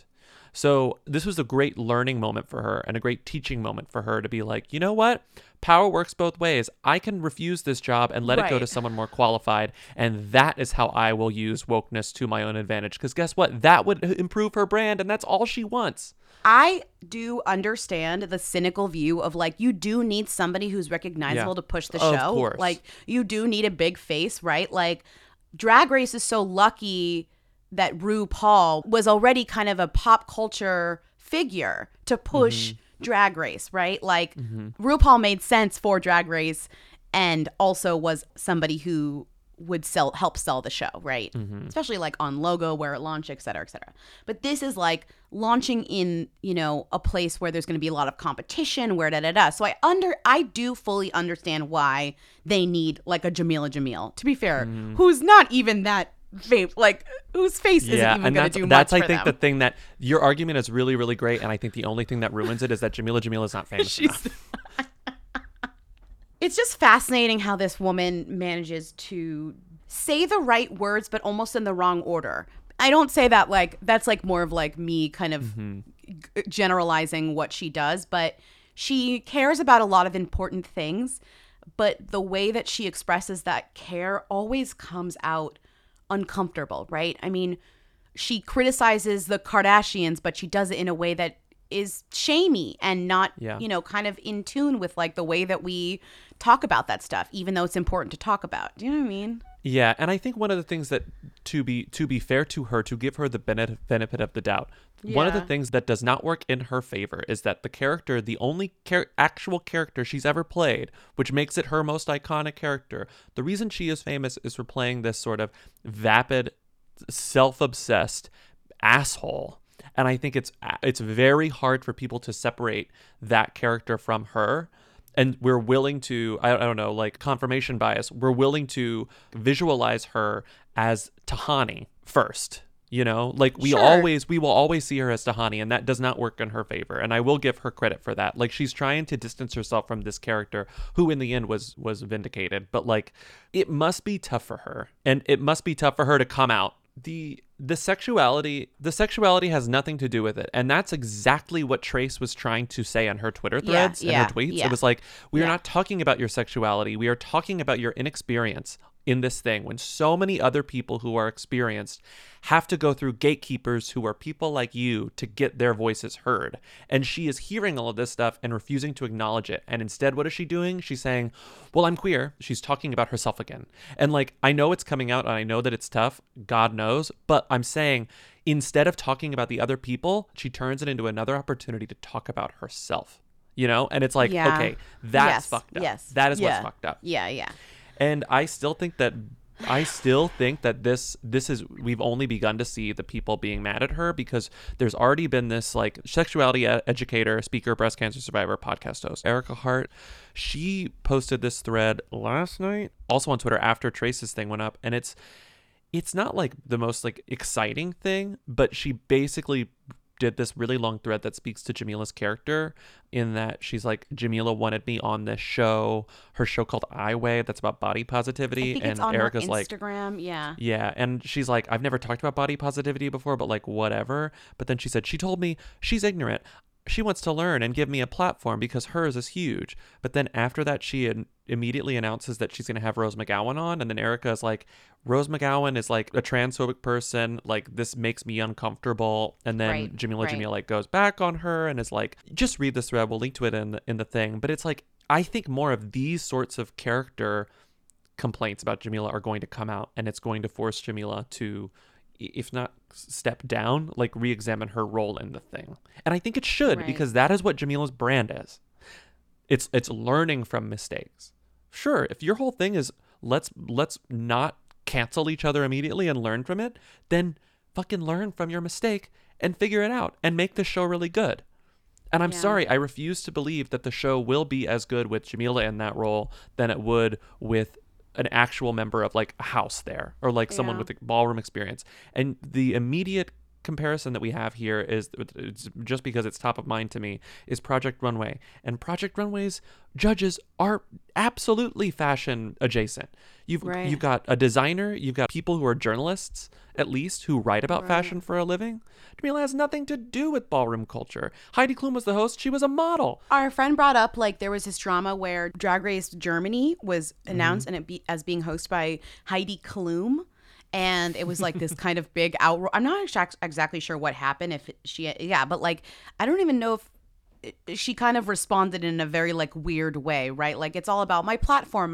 So this was a great learning moment for her and a great teaching moment for her to be like, you know what? Power works both ways. I can refuse this job and let it go to Right. someone more qualified. And that is how I will use wokeness to my own advantage. Because guess what? That would improve her brand. And that's all she wants. I do understand the cynical view of like, you do need somebody who's recognizable Yeah. to push the Of show. course. Like, you do need a big face, right? Like, Drag Race is so lucky that RuPaul was already kind of a pop culture figure to push Drag Race, right? Like, RuPaul made sense for Drag Race and also was somebody who would help sell the show, right? Especially like on Logo where it launched, et cetera, et cetera. But this is like launching in, you know, a place where there's going to be a lot of competition, where da-da-da. So I do fully understand why they need like a Jamila Jamil, to be fair, who's not even that like whose face isn't even going to do much that's for I think them. the thing that your argument is really, really great. And I think the only thing that ruins it is that Jamila Jamil is not famous enough. It's just fascinating how this woman manages to say the right words, but almost in the wrong order. I don't say that like, that's like more of like me kind of generalizing what she does, but she cares about a lot of important things. But the way that she expresses that care always comes out uncomfortable, right? I mean, she criticizes the Kardashians, but she does it in a way that is shamey and not, you know, kind of in tune with like the way that we talk about that stuff, even though it's important to talk about. Do you know what I mean? Yeah, and I think one of the things that to be fair to her, to give her the benefit of the doubt, one of the Yeah. things that does not work in her favor is that the character, the only actual character she's ever played, which makes it her most iconic character, the reason she is famous is for playing this sort of vapid, self-obsessed asshole. And I think it's very hard for people to separate that character from her. And we're willing to, I don't know, like confirmation bias, we're willing to visualize her as Tahani first. You know, like we will always see her as Tahani, and that does not work in her favor. And I will give her credit for that. Like, she's trying to distance herself from this character who in the end was vindicated. But like, it must be tough for her, and it must be tough for her to come out. The sexuality has nothing to do with it. And that's exactly what Trace was trying to say on her Twitter threads and her tweets. It was like, we are not talking about your sexuality. We are talking about your inexperience in this thing, when so many other people who are experienced have to go through gatekeepers who are people like you to get their voices heard. And she is hearing all of this stuff and refusing to acknowledge it. And instead, what is she doing? She's saying, well, I'm queer. She's talking about herself again. And like, I know it's coming out and I know that it's tough, God knows, but I'm saying, instead of talking about the other people, she turns it into another opportunity to talk about herself, you know? And it's like, okay, that's fucked up. That is what's fucked up. Yeah. And I still think that this is, we've only begun to see the people being mad at her, because there's already been this like sexuality educator, speaker, breast cancer survivor, podcast host, Erica Hart. She posted this thread last night, also on Twitter, after Trace's thing went up, and it's not like the most like exciting thing, but she basically did this really long thread that speaks to Jamila's character, in that she's like, Jamila wanted me on this show, her show called I Weigh, that's about body positivity. I think and it's on Erica's her like, Instagram, yeah, and she's like, I've never talked about body positivity before, but like whatever. But then she said, she told me she's ignorant. She wants to learn and give me a platform because hers is huge. But then after that, she immediately announces that she's going to have Rose McGowan on. And then Erica is like, Rose McGowan is like a transphobic person. Like, this makes me uncomfortable. And then Jamila like goes back on her and is like, just read this thread. We'll link to it in the thing. But it's like, I think more of these sorts of character complaints about Jamila are going to come out, and it's going to force Jamila to, if not step down, like re-examine her role in the thing. And I think it should, because that is what Jamila's brand is. It's learning from mistakes. Sure, if your whole thing is let's not cancel each other immediately and learn from it, then fucking learn from your mistake and figure it out and make the show really good. And I'm sorry, I refuse to believe that the show will be as good with Jamila in that role than it would with an actual member of like a house there, or like someone with a ballroom experience. And the immediate comparison that we have here is it's just because it's top of mind to me is Project Runway, and Project Runway's judges are absolutely fashion adjacent. You've got a designer, you've got people who are journalists at least who write about fashion for a living. Jamila has nothing to do with ballroom culture. Heidi Klum was the host. She was a model. Our friend brought up like there was this drama where Drag Race Germany was announced as being hosted by Heidi Klum. And it was like this kind of big outroar. I'm not exactly sure what happened. But like, I don't even know if she kind of responded in a very like weird way, right? Like it's all about my platform,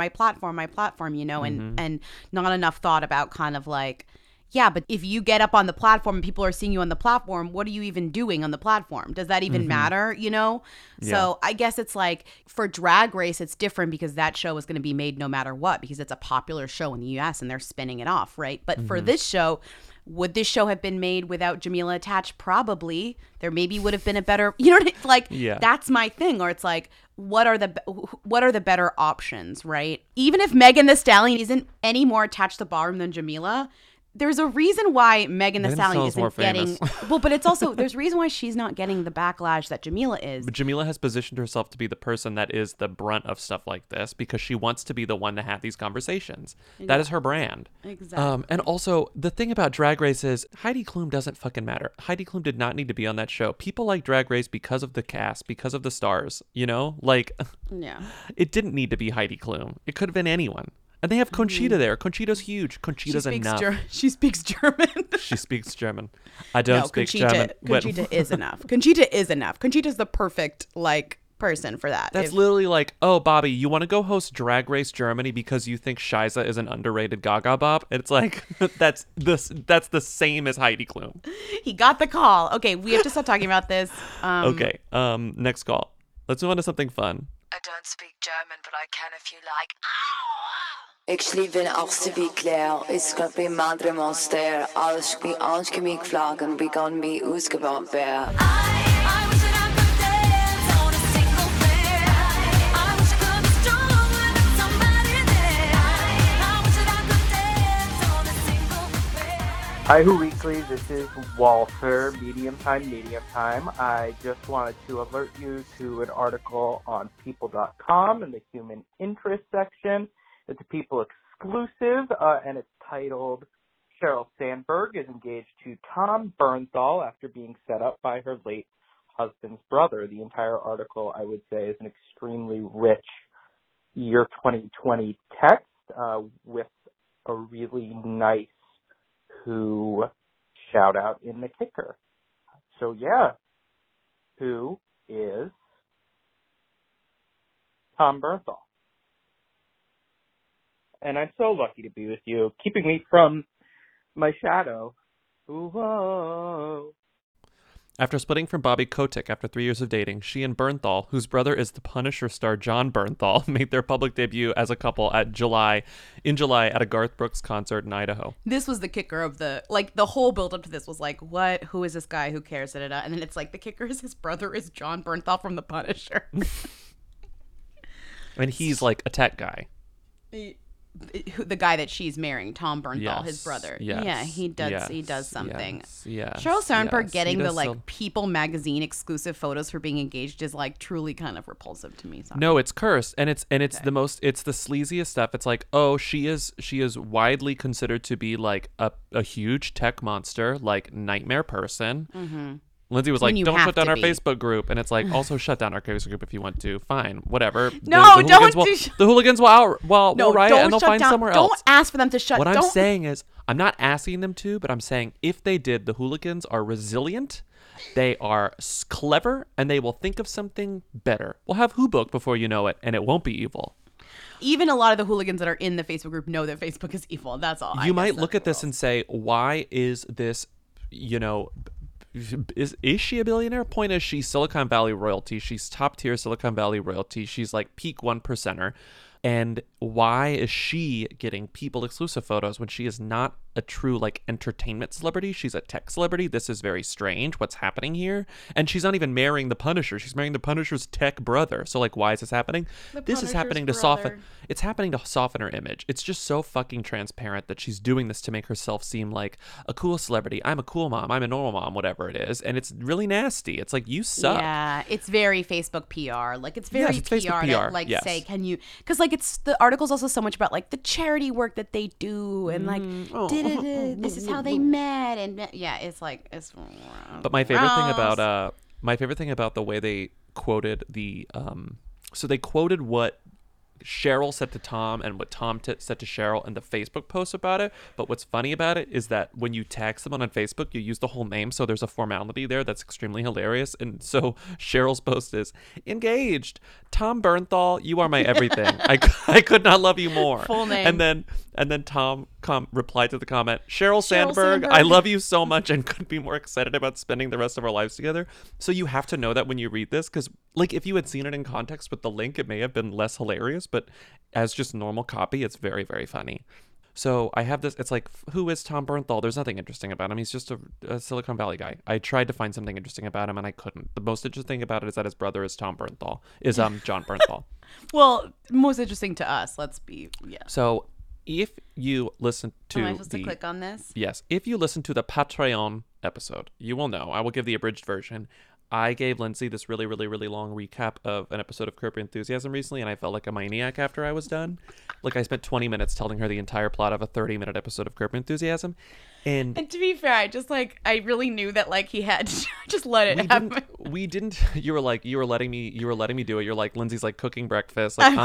you know, and not enough thought about kind of like, yeah, but if you get up on the platform and people are seeing you on the platform, what are you even doing on the platform? Does that even matter, you know? Yeah. So I guess it's like for Drag Race, it's different because that show is going to be made no matter what because it's a popular show in the US and they're spinning it off, right? But for this show, would this show have been made without Jamila attached? Probably. There maybe would have been a better, you know what I mean? Like, that's my thing. Or it's like, what are the better options, right? Even if Megan Thee Stallion isn't any more attached to ballroom than Jamila, there's a reason why Megan Thee Stallion isn't getting well, but it's also there's a reason why she's not getting the backlash that Jamila is. But Jamila has positioned herself to be the person that is the brunt of stuff like this because she wants to be the one to have these conversations. Yeah. That is her brand. Exactly. And also the thing about Drag Race is Heidi Klum doesn't fucking matter. Heidi Klum did not need to be on that show. People like Drag Race because of the cast, because of the stars, you know? Like it didn't need to be Heidi Klum. It could have been anyone. And they have Conchita there. Conchita's huge. Conchita's enough. She speaks German. She speaks German. I don't speak German. Conchita is enough. Conchita is enough. Conchita's the perfect, like, person for that. That's literally like, oh, Bobby, you want to go host Drag Race Germany because you think Shiza is an underrated Gaga Bop? It's like, that's the same as Heidi Klum. He got the call. Okay, we have to stop talking about this. Okay, next call. Let's move on to something fun. I don't speak German, but I can if you like. Ik sliep in achtste klaar, ik skap in madre monster, alles ke mig flaggen, begon me usgebouwd weer. I wish that I could dance on a single bed. I wish I could be strong with somebody there. I wish that I could dance on a single bed. Hi, Who Weekly. This is Walter, Medium Time. I just wanted to alert you to an article on People.com in the human interest section. It's a People exclusive, and it's titled Sheryl Sandberg is engaged to Tom Bernthal after being set up by her late husband's brother. The entire article, I would say, is an extremely rich year 2020 text with a really nice Who shout out in the kicker. So yeah, who is Tom Bernthal? And I'm so lucky to be with you, keeping me from my shadow. Whoa. After splitting from Bobby Kotick after 3 years of dating, she and Bernthal, whose brother is the Punisher star Jon Bernthal, made their public debut as a couple in July at a Garth Brooks concert in Idaho. This was the kicker of the whole build up to this was like, what? Who is this guy? Who cares? And then it's like the kicker is his brother is Jon Bernthal from the Punisher. And he's like a tech guy. The guy that she's marrying, Tom Bernthal, his brother. Yes, yeah, he does something. Yes, Sheryl Sandberg getting the so... People magazine exclusive photos for being engaged is like truly kind of repulsive to me. Sorry. No, it's cursed, and it's the sleaziest stuff. It's like, oh, she is widely considered to be like a huge tech monster, like nightmare person. Mm-hmm. Lindsay was like, don't shut down our Facebook group. And it's like, also shut down our Facebook group if you want to. Fine, whatever. No, the hooligans will riot and they'll find somewhere else. Don't ask for them to shut down. What I'm saying is, I'm not asking them to, but I'm saying if they did, the hooligans are resilient, they are clever, and they will think of something better. We'll have Who Book before you know it, and it won't be evil. Even a lot of the hooligans that are in the Facebook group know that Facebook is evil. That's all. You might look at this and say, why is this, is she a billionaire? Point is, she's Silicon Valley royalty. She's top tier Silicon Valley royalty. She's like peak 1%er. And why is she getting people exclusive photos when she is not a true like entertainment celebrity? She's a tech celebrity. This is very strange. What's happening here? And she's not even marrying the Punisher. She's marrying the Punisher's tech brother. So like, why is this happening? This is happening to soften. It's happening to soften her image. It's just so fucking transparent that she's doing this to make herself seem like a cool celebrity. I'm a cool mom. I'm a normal mom. Whatever it is, and it's really nasty. It's like, you suck. Yeah, it's very Facebook PR. Like it's very Yes, it's Facebook PR to PR, like yes. say, can you? Because like it's the article's also so much about like the charity work that they do and like this is how they met and yeah, it's like it's. But my favorite thing about the way they quoted the so they quoted what Cheryl said to Tom and what Tom said to Cheryl in the Facebook post about it. But what's funny about it is that when you tag someone on Facebook, you use the whole name, so there's a formality there that's extremely hilarious. And so Cheryl's post is, engaged, Tom Bernthal, you are my everything. I could not love you more. Full name. And then Tom replied to the comment, Sheryl Sandberg, I love you so much and couldn't be more excited about spending the rest of our lives together. So you have to know that when you read this, because like if you had seen it in context with the link, it may have been less hilarious, but as just normal copy, it's very, very funny. So I have this, it's like, who is Tom Bernthal? There's nothing interesting about him. He's just a Silicon Valley guy. I tried to find something interesting about him and I couldn't. The most interesting thing about it is that his brother is John Bernthal. Well, most interesting to us. So if you listen to Am I supposed to click on this? Yes. If you listen to the Patreon episode, you will know. I will give the abridged version. I gave Lindsay this really, really, really long recap of an episode of Curb Your Enthusiasm recently, and I felt like a maniac after I was done. Like, I spent 20 minutes telling her the entire plot of a 30-minute episode of Curb Your Enthusiasm. And to be fair, I really knew that like he had to just let it happen. We didn't. You were letting me do it. You're like, Lindsay's like cooking breakfast. Like,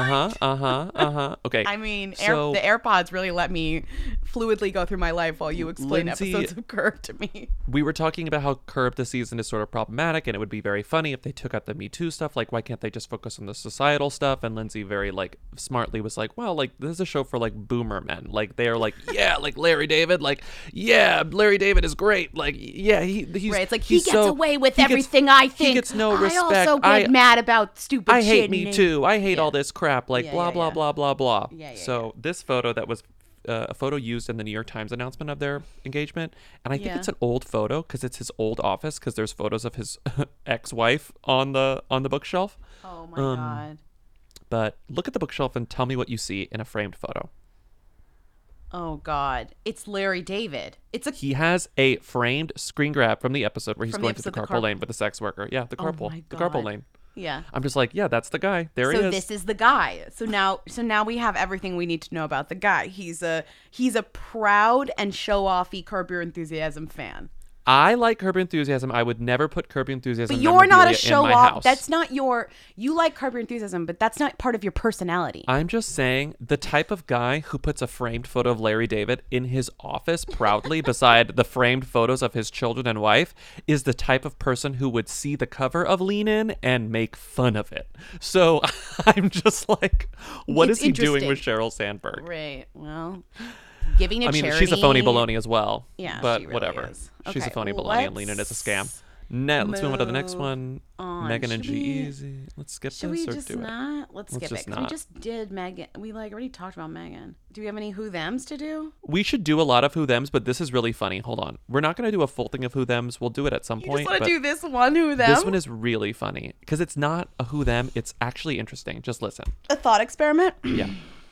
Okay. I mean, so, the AirPods really let me fluidly go through my life while you explain Lindsay, episodes of Curb to me. We were talking about how Curb this season is sort of problematic, and it would be very funny if they took out the Me Too stuff. Like, why can't they just focus on the societal stuff? And Lindsay very like smartly was like, well, like this is a show for like boomer men. Like they are like, yeah, like Larry David, like yeah, Larry David is great. Like yeah, he's right. It's like he gets away with everything. I think he gets no respect. I also get mad about stupid I shit. hate Me Too. I hate all this crap. Like blah blah blah blah blah. So this photo that was a photo used in the New York Times announcement of their engagement, and I think it's an old photo because it's his old office because there's photos of his ex-wife on the bookshelf. Oh my god. But look at the bookshelf and tell me what you see in a framed photo. Oh God, it's Larry David. He has a framed screen grab from the episode where he's going to the carpool lane with the sex worker. Yeah, the carpool lane. Yeah. I'm just like, yeah, that's the guy. There he is. So this is the guy. So now we have everything we need to know about the guy. He's a proud and show-offy Curb Your Enthusiasm fan. I like Curb Your Enthusiasm. I would never put Curb Your Enthusiasm but you're not a show-off. That's not you like Curb Your Enthusiasm, but that's not part of your personality. I'm just saying the type of guy who puts a framed photo of Larry David in his office proudly beside the framed photos of his children and wife is the type of person who would see the cover of Lean In and make fun of it. So I'm just like, what is he doing with Sheryl Sandberg? Right. Well, giving to charity. She's a phony baloney as well. Yeah, but she really whatever. is. She's a Okay, phony baloney and Lean In is a scam. Let's move on to the next one. Megan and G-Eazy. Let's skip should this we or just do not? it. Let's skip it. 'Cause we just did Megan. We already talked about Megan. Do we have any who thems to do? We should do a lot of who thems, but this is really funny. Hold on. We're not going to do a full thing of who thems. We'll do it at some point. You just want to do this one who them? This one is really funny because it's not a who them. It's actually interesting. Just listen. A thought experiment? Yeah.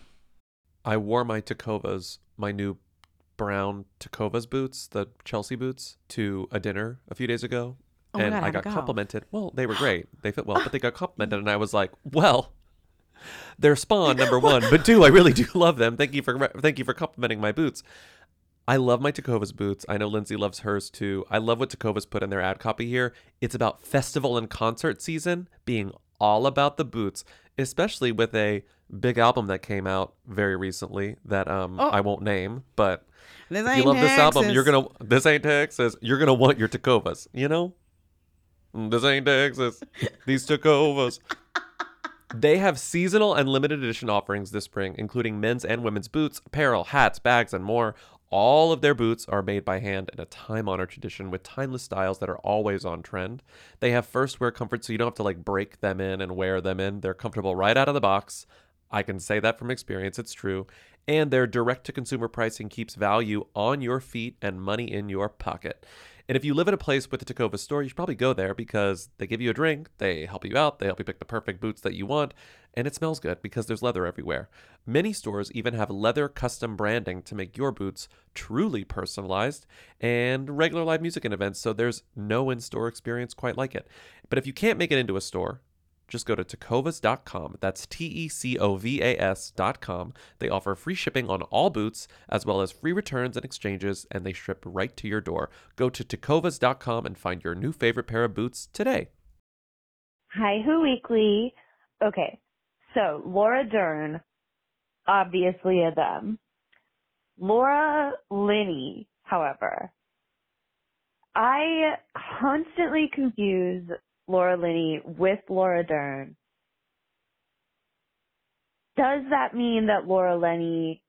I wore my Tecovas, my new brown Tecovas boots, the Chelsea boots, to a dinner a few days ago. Oh and my God, I got how'd it go? complimented. Well, they were great. They fit well, but they got complimented. And I was like, well, they're Spawn, number one. But two, I really do love them. Thank you for complimenting my boots. I love my Tecovas boots. I know Lindsay loves hers too. I love what Tecovas put in their ad copy here. It's about festival and concert season being all about the boots, especially with a big album that came out very recently that I won't name, but if you love this album, this ain't Texas, you're gonna want your Tecovas, you know? This ain't Texas. These Tecovas. They have seasonal and limited edition offerings this spring, including men's and women's boots, apparel, hats, bags, and more. All of their boots are made by hand in a time-honored tradition with timeless styles that are always on trend. They have first wear comfort, so you don't have to like break them in and wear them in. They're comfortable right out of the box. I can say that from experience, it's true. And their direct-to-consumer pricing keeps value on your feet and money in your pocket. And if you live in a place with a Tecova store, you should probably go there because they give you a drink, they help you out, they help you pick the perfect boots that you want, and it smells good because there's leather everywhere. Many stores even have leather custom branding to make your boots truly personalized, and regular live music and events, so there's no in-store experience quite like it. But if you can't make it into a store, just go to tecovas.com. That's TECOVAS.com. They offer free shipping on all boots, as well as free returns and exchanges, and they ship right to your door. Go to tecovas.com and find your new favorite pair of boots today. Hi, Who Weekly. Okay, so Laura Dern, obviously a them. Laura Linney, however, I constantly confuse Laura Linney with Laura Dern. Does that mean that Laura Linney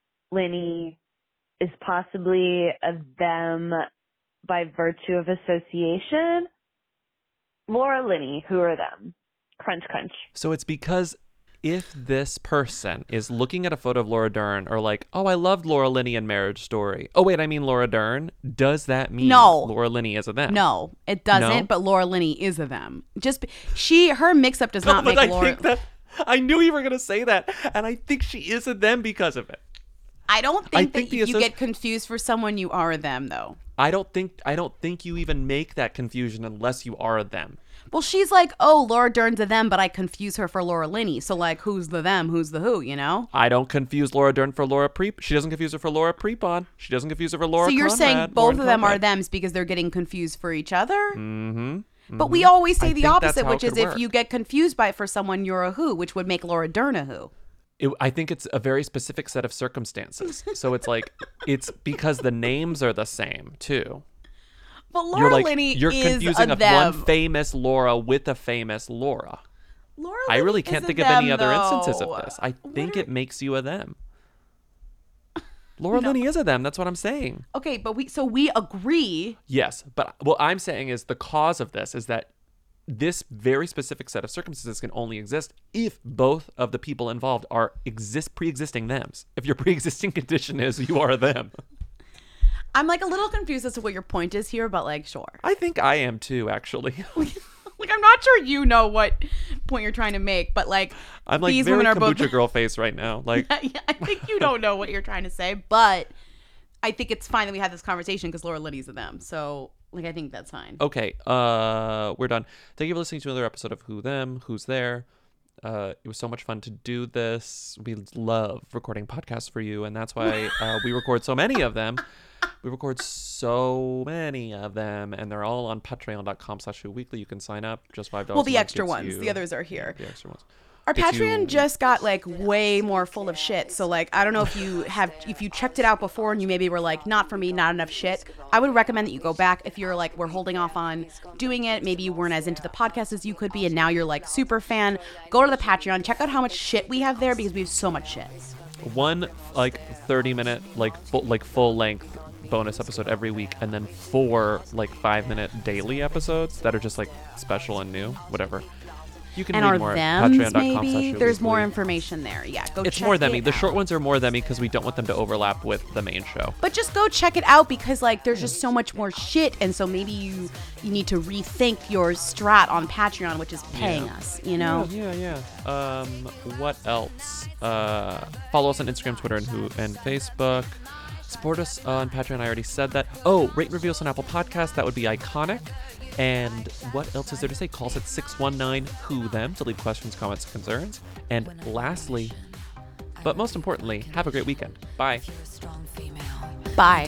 is possibly a them by virtue of association? Laura Linney, who are them? Crunch, crunch. So it's because if this person is looking at a photo of Laura Dern or like, oh, I loved Laura Linney in Marriage Story. Oh, wait, I mean Laura Dern. Does that mean Laura Linney is a them? No, it doesn't, No? but Laura Linney is a them. Her mix-up does not But make Laura... I knew you were going to say that, and I think she is a them because of it. I don't think that the if you get confused for someone, you are a them, though. I don't think you even make that confusion unless you are a them. Well, she's like, oh, Laura Dern's a them, but I confuse her for Laura Linney. So, like, who's the them? Who's the who, you know? I don't confuse Laura Dern for Laura Preep. She doesn't confuse her for Laura Prepon. She doesn't confuse her for Laura So you're Conrad, saying both Lauren of them are Conrad. thems because they're getting confused for each other? Mm-hmm. But we always say I the think that's opposite, how it which is could if work. you get confused by it for someone, you're a who, which would make Laura Dern a who. I think it's a very specific set of circumstances. So it's like, it's because the names are the same, too. But Laura Linney you're is confusing a one them. famous Laura with a famous Laura. Laura I really Linney can't is think a of any them, other instances though. of this. I think it makes you a them. Laura Linney is a them. That's what I'm saying. Okay, but we agree. Yes, but what I'm saying is the cause of this is that this very specific set of circumstances can only exist if both of the people involved are pre-existing thems. If your pre-existing condition is you are a them. I'm like a little confused as to what your point is here, but like, sure. I think I am too, actually. Like, I'm not sure you know what point you're trying to make, but like, I'm like these very women are both. kombucha girl face right now. Like, Yeah, I think you don't know what you're trying to say, but I think it's fine that we had this conversation because Laura Linney's a them. So, like, I think that's fine. okay, we're done. Thank you for listening to another episode of Who Them, Who's There. It was so much fun to do this. We love recording podcasts for you, and that's why we record so many of them. We record so many of them, and they're all on patreon.com/whoweekly. You can sign up, just $5. Well, the a month extra gets ones. you- The others are here. The extra ones. Our Gets you- Patreon just got like way more full of shit. So like, I don't know if you checked it out before and you maybe were like, not for me, not enough shit. I would recommend that you go back if you're like, we're holding off on doing it. Maybe you weren't as into the podcast as you could be, and now you're like super fan. Go to the Patreon, check out how much shit we have there because we have so much shit. One like 30-minute full length bonus episode every week, and then 4 like 5-minute daily episodes that are just like special and new, whatever. You can And read our more at thems, patreon.com/whoweekly. maybe there's more information there. Yeah, go. It's check more it themmy. The out. short ones are more themmy because we don't want them to overlap with the main show. But just go check it out because like there's just so much more shit, and so maybe you need to rethink your strat on Patreon, which is paying us. You know. Yeah. What else? Follow us on Instagram, Twitter, and Facebook. Support us on Patreon. I already said that. Oh, rate and review us on Apple Podcasts. That would be iconic. And what else is there to say? Call us at 619-WHO-THEM to leave questions, comments, and concerns. And lastly, but most importantly, have a great weekend. Bye. Bye.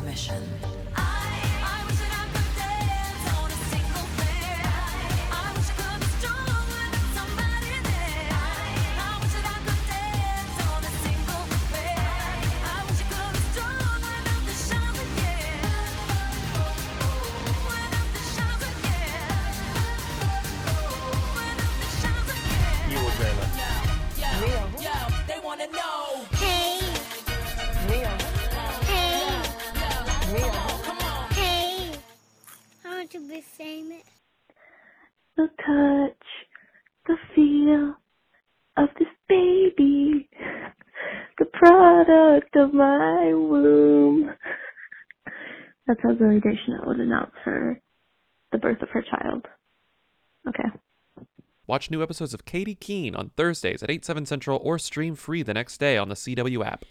You a dreamer. They wanna know. Hey, Mia. hey, Mia. hey. I want to be famous. The touch, the feel of this baby, the product of my womb. That's how Zooey Deschanel would announce the birth of her child. Okay. Watch new episodes of Katie Keene on Thursdays at 8/7 Central or stream free the next day on the CW app.